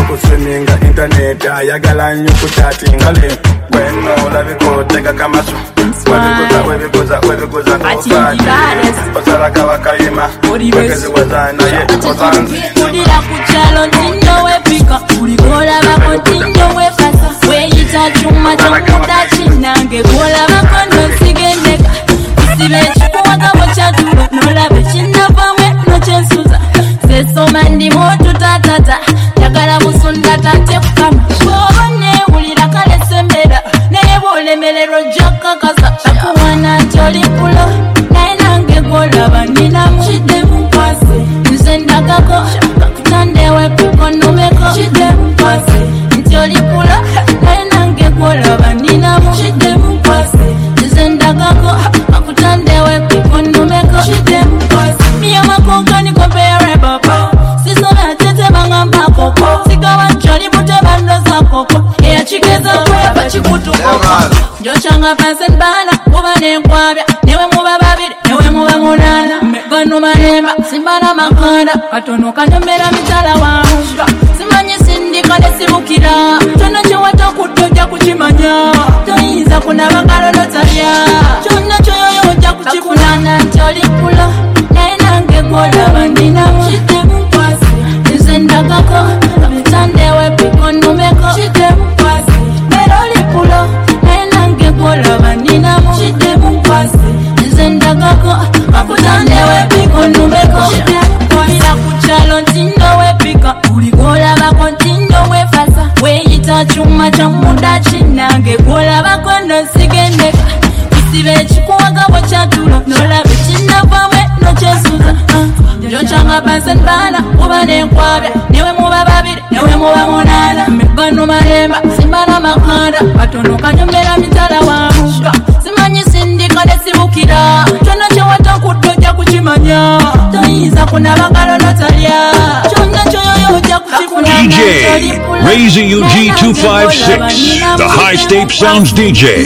ninga internet ayagala nnyo kuchatinga le weno olabiko tega kamaso webikuza webikuza webikuza n'ofaati osalaka bakayima wegezi wazana ye osanzi kulira ku kyalo ntindo wepika kulikolabako ntindo wefasa weyita kyuma kyomuda kinange kolabako nosigendeka sibe ekikuwagabo kyatulo nolabe kinavamwe nokyensuza sesoma ndimu otutatata yagala busunda tate kukama bwoba newulira kale sembera naye bwolemererwa jakakasa takuwana nti olikulo naye nange golaba ninamu kiddemu kwase nze ndagako kakutandewe kukonomeko kiddemu kwase nti olikulo naye nange golaba ninamu kiddemu kwase nze ndagako kakutandewe kukonomeko kiddemu kwase miyamakonkani kompeyarebaba sisona tete bangamba koko sigawa njoli mutebandoza koko eyakigeza kweba kikutukoko njokyanga pansen bana kuba nenkwabya newe muba babiri newe muba munana megano manemba simbana makanda katono kanyomera mitala wange simanyi sindika nesibukira kyonna kyewata kutojja kukimanya toyinza kunabagalo notalya kyonna kyoyoyo ojja kukifunana nti olikulo naye nange golaba ninamu kiddemu kwasi nze ndagako kabitandewe pikonomeko kiddemu kwasi era olikulo naye nange golaba ninamu kiddemu kwasi nze ndagako kakutandewe pikonomeko kwira ku kyalo ntindo wepika uligolabako ntindo wefasa weyita kyuma kyomuda kinange golabako nosigendeka kisibe ekikuwagabo kyatulo nolabe kinavamwe nokyesuza njokyanga pansen bana kuba nenkwabya newe muba babiri newe muba munana megano malemba simbana makanda katono kanyomera mitala wange simanyi sindika nesibukira kyonna kyewata kutojja kukimanya toyinza kunabagalo notalya kyonna kyoyoyo ojja kukifunana D J Raising U G two five six, the High State Sounds D J.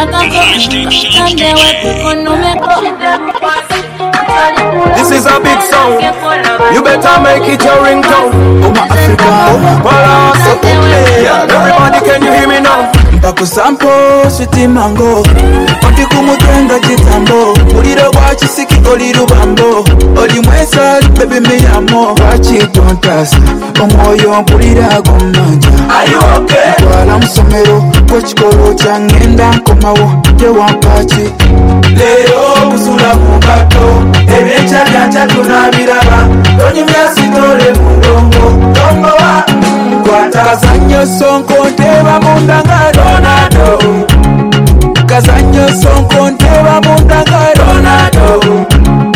This is a big sound. You better make it your ringtone. Oma Africa, Palace, everybody, can you hear me now? Mpakusampo, sweet mango. Oti kumutenda jitambo. Uliro wachisiki, oliru bambo. Oli mwesa, baby me amo. Wachi tontasa, omoyo mpulira gomanja. Are you okay? Wala msomero, kochikolo changenda nkomawo. Yewa mpachi. Leo kusula mubato. Ebecha byancha tunabiraba. Toni myasitole mundongo. Dongo wa Kwatazanyo sonko nteba mundanga Ronaldo. Kazanyo sonko nteba mundanga Ronaldo.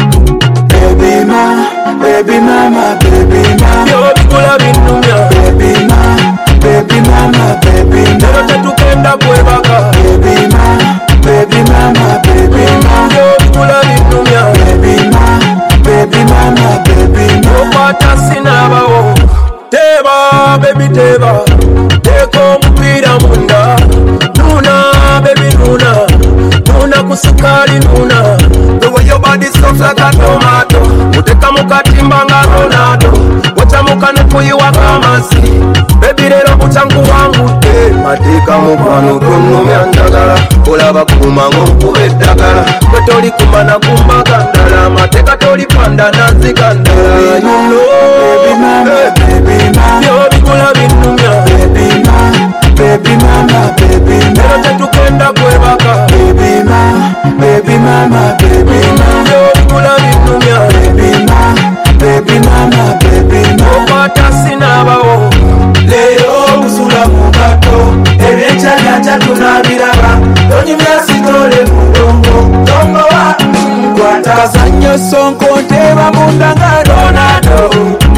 Baby ma, baby mama, baby ma. Yo bikula binumya. Baby ma, baby mama, baby ma. Nero tetukenda kwebaka. Baby ma, baby mama, baby ma. Yo bikula binumya. Baby ma, baby mama, baby ma. Okwata sinabawo. Teba, baby teba. Teko mpira munda. Nuna, baby nuna. Nuna kusukari nuna. The way your body soft like a tomato. Uteka mukatimba nga Ronaldo. Wacha mukane kuyiwa kamasi. Baby lero kuchangu wangu te. Matika mupano kunume andagala. Olaba kumango mkube dagala. Kotoli kumana kumbagandala. Mateka toli panda nazi gandala. You know, baby mama, baby mama. Yo bikula binumya. Baby mama, baby mama, baby mama. Lero tetukenda kwebaka. Baby mama, baby mama, baby mama. Yo bikula binumya. Baby mama, baby mama, baby mama. Okwata sinabawo. Leo kusula mubato. Ebecha byancha tunabiraba. Toni myasitole mundongo. Dongo wa Kwatazanyo sonko nteba mundanga Ronaldo.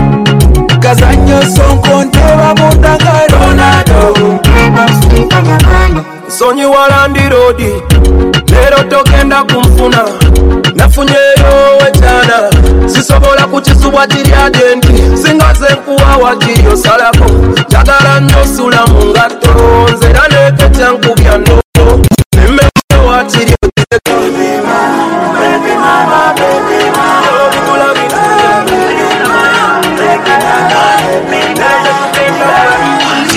Kazanyo sonko nteba mundanga Ronaldo. Sonyi walandi rodi. Lero tokenda kumfuna. Nafunyeyo wechana. Sisobola kuchisubwa chiri adenti. Singaze nkuwa wakiri osalako. Jagala nyosula mungato. Nzera neke chanku bya ndoto. Nimeme wakiri baby mama, baby mama, baby mama. Bikula binumya.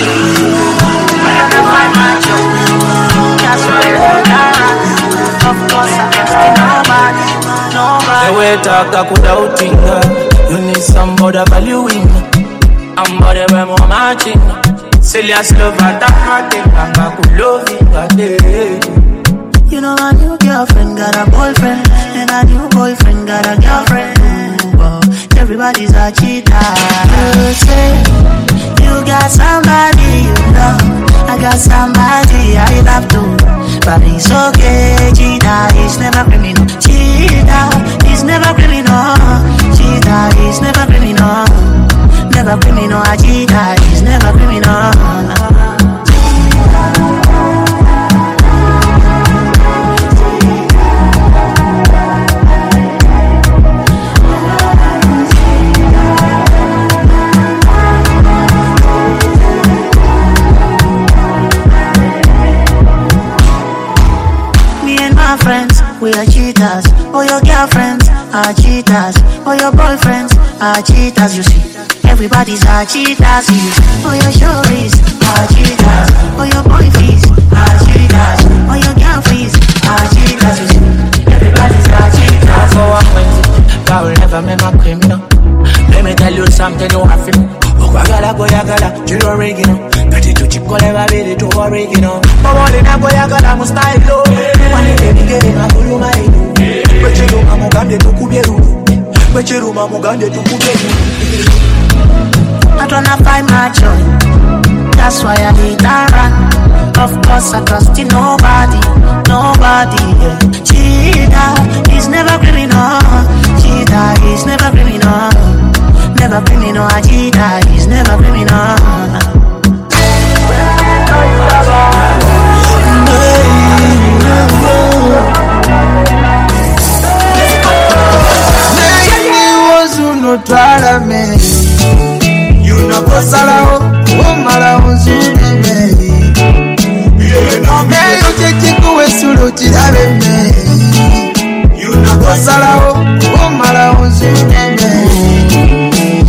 I could doubting her. You need somebody valuing. I'm body where more matching. Serious love at that heart, I could love you. You know, a new girlfriend got a boyfriend, and a new boyfriend got a girlfriend. Oh, everybody's a cheater. You say you got somebody you love, I got somebody I love too. But it's okay, cheater is never criminal. Cheater is never criminal. Cheater is never criminal. Never criminal. A cheater is never criminal. Friends, we are cheaters. All your girlfriends are cheaters. All your boyfriends are cheaters. You see, everybody's a cheaters. All your shorties are cheaters. All your boyfriends are cheaters. All your girlfriends are cheaters. You see, everybody's a cheaters. So I'm waiting, God will never make a criminal. Let me tell you something you have to know. Goyagala, goyagala, you don't rig it up. Got it to chikole, baby, to worry, you know. But all in a goyagala, must I know. One day, baby, get in a guru, my do. But you know, I'm going to Kuberu. But you know, I'm going to Kuberu. I tryna find my joy. That's why I need a run. Of course, I trust in nobody. Nobody, yeah. Cheater is never criminal. Cheater is never criminal. Never criminal, a cheater is never criminal. No twala me, you no go salao, o malao zuri me. You no me, you take go esulu tirabe me. You no go salao, o malao zuri me.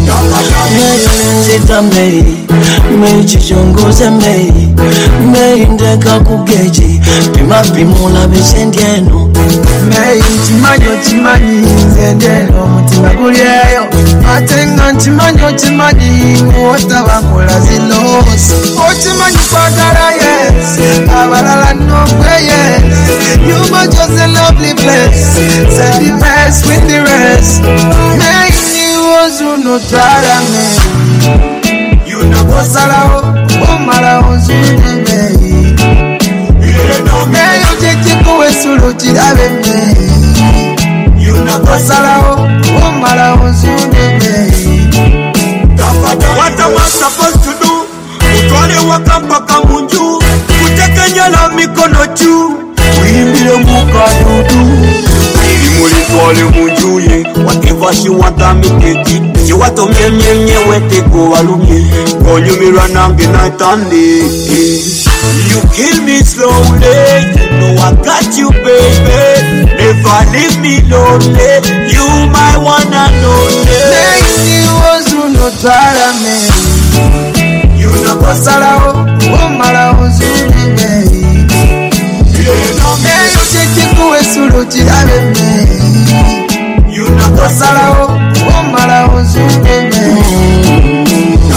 Zita me, me chichongoze me, me ndeka kugeji, pima pimula bisendieno. Me chimanyo chimanyi zendeno mutima kulyeyo. Atenga chimanyo chimanyi muota wakola zilosi. Ochimanyi kwagala yes, abalala nokwe yes. You must just a lovely place, set the best with the rest. Make you no twala me, you no go salao, o malao zuri me. You no me, you take go esulu tirabe me. You no go salao, o malao zuri me. What am I supposed to do? Utwale wakampaka munju, kutekenya la mikono juu. Uimbile muka dudu, mulitwale munjuye. Whatever she want I me take it. She want to me me me wete go walumye. Go you me run nange night and day. You kill me slowly. You know I got you, baby. Never leave me lonely. You my one and only. Next was no twala me. You no go salao, o malao zuri me. You no me, you take go esulu tirabe me. You no go salao, o malao zuri me.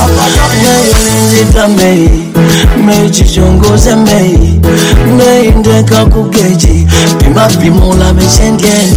Zita me, me chichongoze me, me ndeka kugeji, pima pimula bisendieno.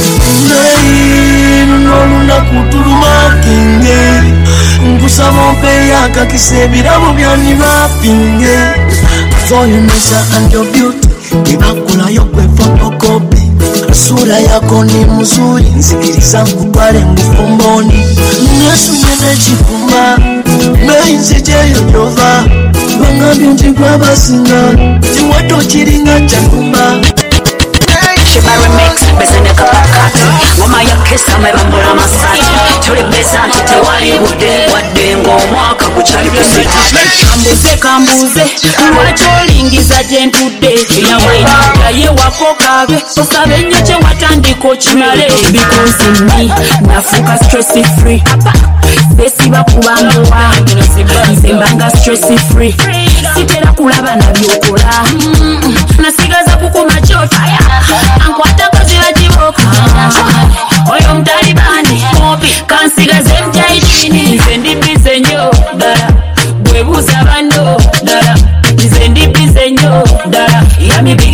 Me nolunda kutuluma kinge, ngusaba mpe yaka kisebirabo byani bapinge. For you Nisa and your beauty, ibakula yokwe photocopy. Sura yako ni mzuri, nzikiriza nkutwale mfumboni. Yesu nyene chikuma, meinzi jeyo jova. Bangambye nti gwabasinga, tiwato chiringa chanumba. Shiba remix, bezene kapakati. Ngoma ya kesa mebambula masati. Tuli beza nti tewali bude. Wadde ng'omwaka kuchali kusiti. Kambuze kambuze, lwacholingiza jentudde. Yawaina ye wako kabe, osabe nnyo kye watandika kimale. Because in me, nafuka stress free. Besiba kubambuwa, nze mbanga stress free. Sitera kulaba na byokola. Nasigaza kukuma kyotaya, ankwata kozira jiboka. Oyo mtaliba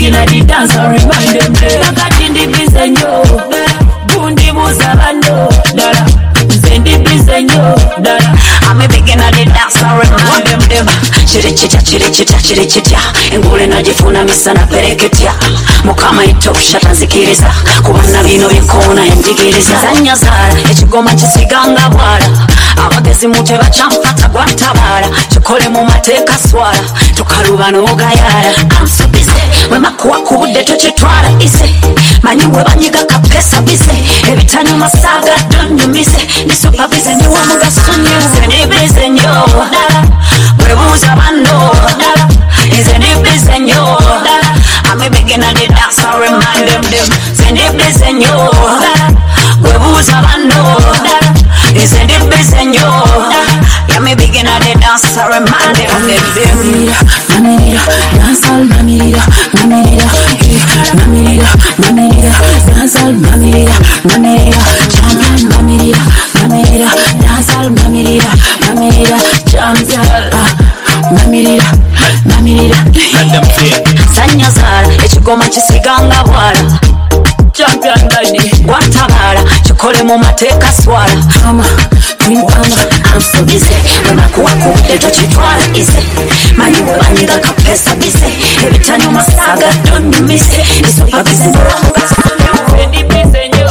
begin at the dance and remind them there. Nakati ndi busy nyo, gundi buza bando, dala. Zendi busy nyo, dala. I'm a begin at the dance and remind them there. Chiri chita, chiri chita, chiri chita. Engule najifuna misana pereketia. Mukama itosha tanzikiriza. Kubana bino bikona endigiriza. Zanya zara, echigoma chisiganga bwala. Abagezi mute bachamfata gwatabara. Chokole mu mateka swala. Tukaruba n'ogayara. I'm so busy. Wema kuwa kubude tochitwala ise. Manyuwe banyiga kapesa bise. Ebitanya masaga don't you miss it. Ni super busy ni wamuga sunye. Zendi busy nyo. Webuza bando. Zendi busy nyo. I'm a begin at the dance and remind them them. Zendi busy nyo. Webuza bando. Zendi busy nyo. I'm a begin at the dance and remind them them. Mamirida, dance all mamirida, mamirida, mamirida, mamirida, dance all mamirida, mamirida, champion mamirida, mamirida, dance all mamirida, mamirida, champion, mamirida, mamirida. Sanya zara, echigoma chisiganga bwala. Champion lady, watabara, chokole mu mateka swala. Mama, queen mama, I'm so busy. Wema kuwa kubude tochitwala ise. Manyuwe banyiga kapesa bise. Ebitanya masaga don't you miss it. Ni super busy ni wamuga sunye. Zendi busy nyo.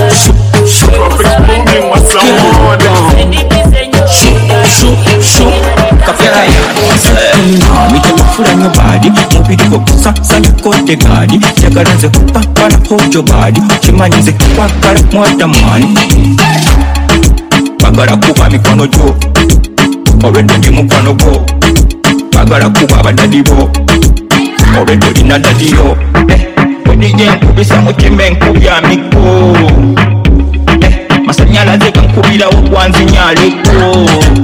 Mitemafura nyo badi mubiri go kusasa nyikote gadi Jagaranze kupapana hojo badi Chimanyize kupakara mwata mani Bagara kuba mikono jo Oredo ndi mukwano go Bagara kuba badadi bo Oredo lina dadi yo Wenije nkubisa mukime nkubya miko Masanyalaze kankubira wakwanzi nyaleko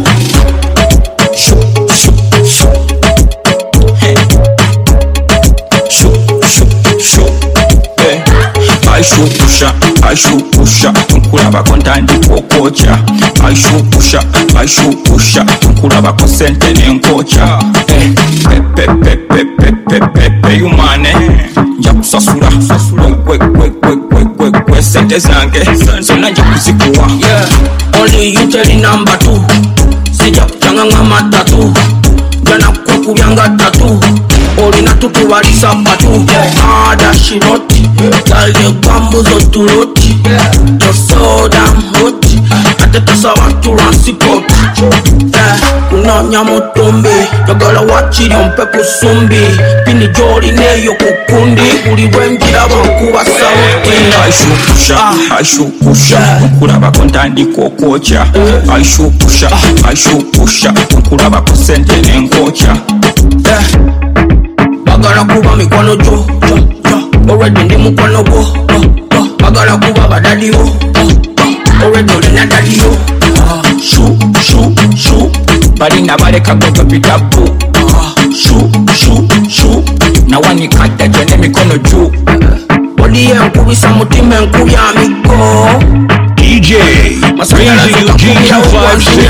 I shoot pusha, I shoot pusha, nkulaba kontandi kokocha. I shoot pusha, I shoot pusha, nkulaba kosente nenkocha. Eh, pepe pepe pepe pepe yumane, njakusasura, kwe kwe kwe kwe kwe kwe sente zange, zona njakuzikuwa. Yeah, only you tell the number two. Sija kuchanganga matatu, jana kwa kubyanga tatu. Olina tutubalisa patu. Ah, that she not. Girl, you bamboos or to rot. You're so damn hot. Atetosa want to run support. Yeah, unanya motombe. You gotta watch it on pepo sumbi. Pini jori ne yo kukundi. Uli wenjira wankuwa sauti. I shoot pusha, I shoot pusha, nkulaba kontandi kokocha. I shoot pusha, I shoot pusha, nkulaba kosente nenkocha. Yeah. Bagara kuba mikono jo, jo, jo. Already ndi mukwano go, go, go. Bagara kuba badadi yo, go, go. Already olina dadi yo. Shoo, shoo, shoo. Balina baleka gogo pitapu. Shoo, shoo, shoo. Na wani kata jene mikono juu. Odiye nkubisa mutima nkubya miko. D J Raising U G two five six.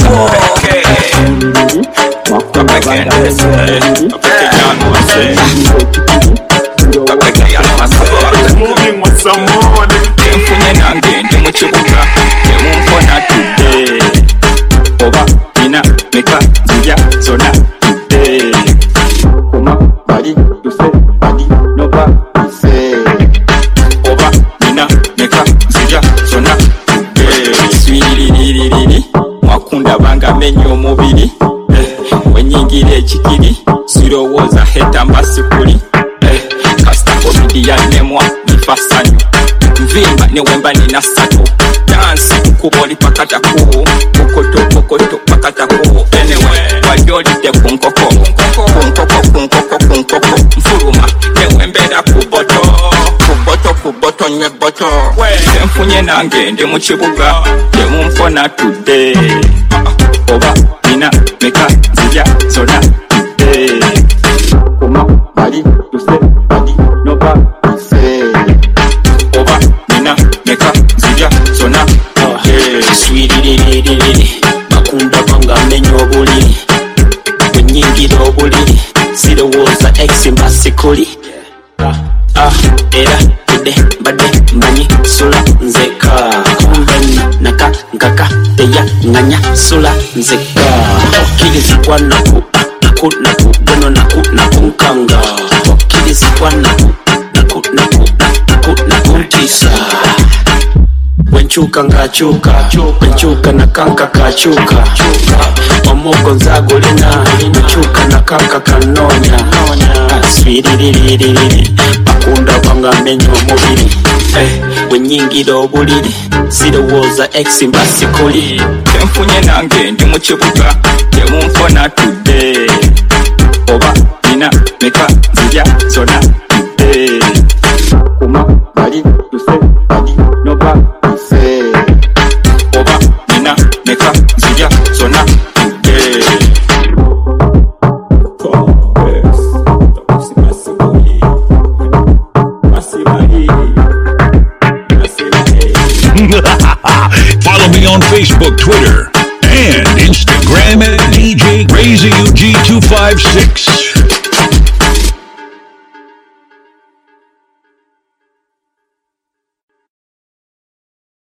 Moving with some more. Temfunye nange ndi mu kibuga temumfona today. Oba ina meka zija zona today. Koma bali tuse bali no ba ise. Oba ina meka zija zona today. Swiririririri mwakunda banga menyo mubiri. Wenyingire ekikiri sirowooza heta mbasikuli. Kasita komidi yanemwa nifasanyo nvimba newemba nina sato dansi kuboli pakataku kokoto kokoto pakataku anyway wajolide kunkoko kunkoko kunkoko kunkoko mfuruma newembera kuboto kuboto kuboto nye boto temfunye nange ndi mu kibuga temumfona today. Oba nina meka zija zona today. Koma bali tuse bali no ba ise. Oba nina meka zija zona today. Swiririririri bakunda banga menyo buliri. Wenyingira obuliri sirowooza ex mbasikuli. Ah, era ide bade mbanyi sula nzeka kumbeni naka nkaka teya nganya sula nzeka okkirizibwa naku naku naku bono naku naku nkanga okkirizibwa naku naku naku naku naku ntisa wenchuka ngachuka wenchuka nakanka kachuka omugo nzagulina wenchuka nakanka kanonya aswiriririri akunda kwanga menya omubiri wenyingira obuliri sirowooza ex mbasikuli enfunye nange ndi mu kibuga temunfona tudde oba nina meka nzirya zona tudde kuma bali tuse bali noba ise oba nina meka nzirya zona tudde. Follow me on Facebook, Twitter, and Instagram at D J Crazy U G two five six.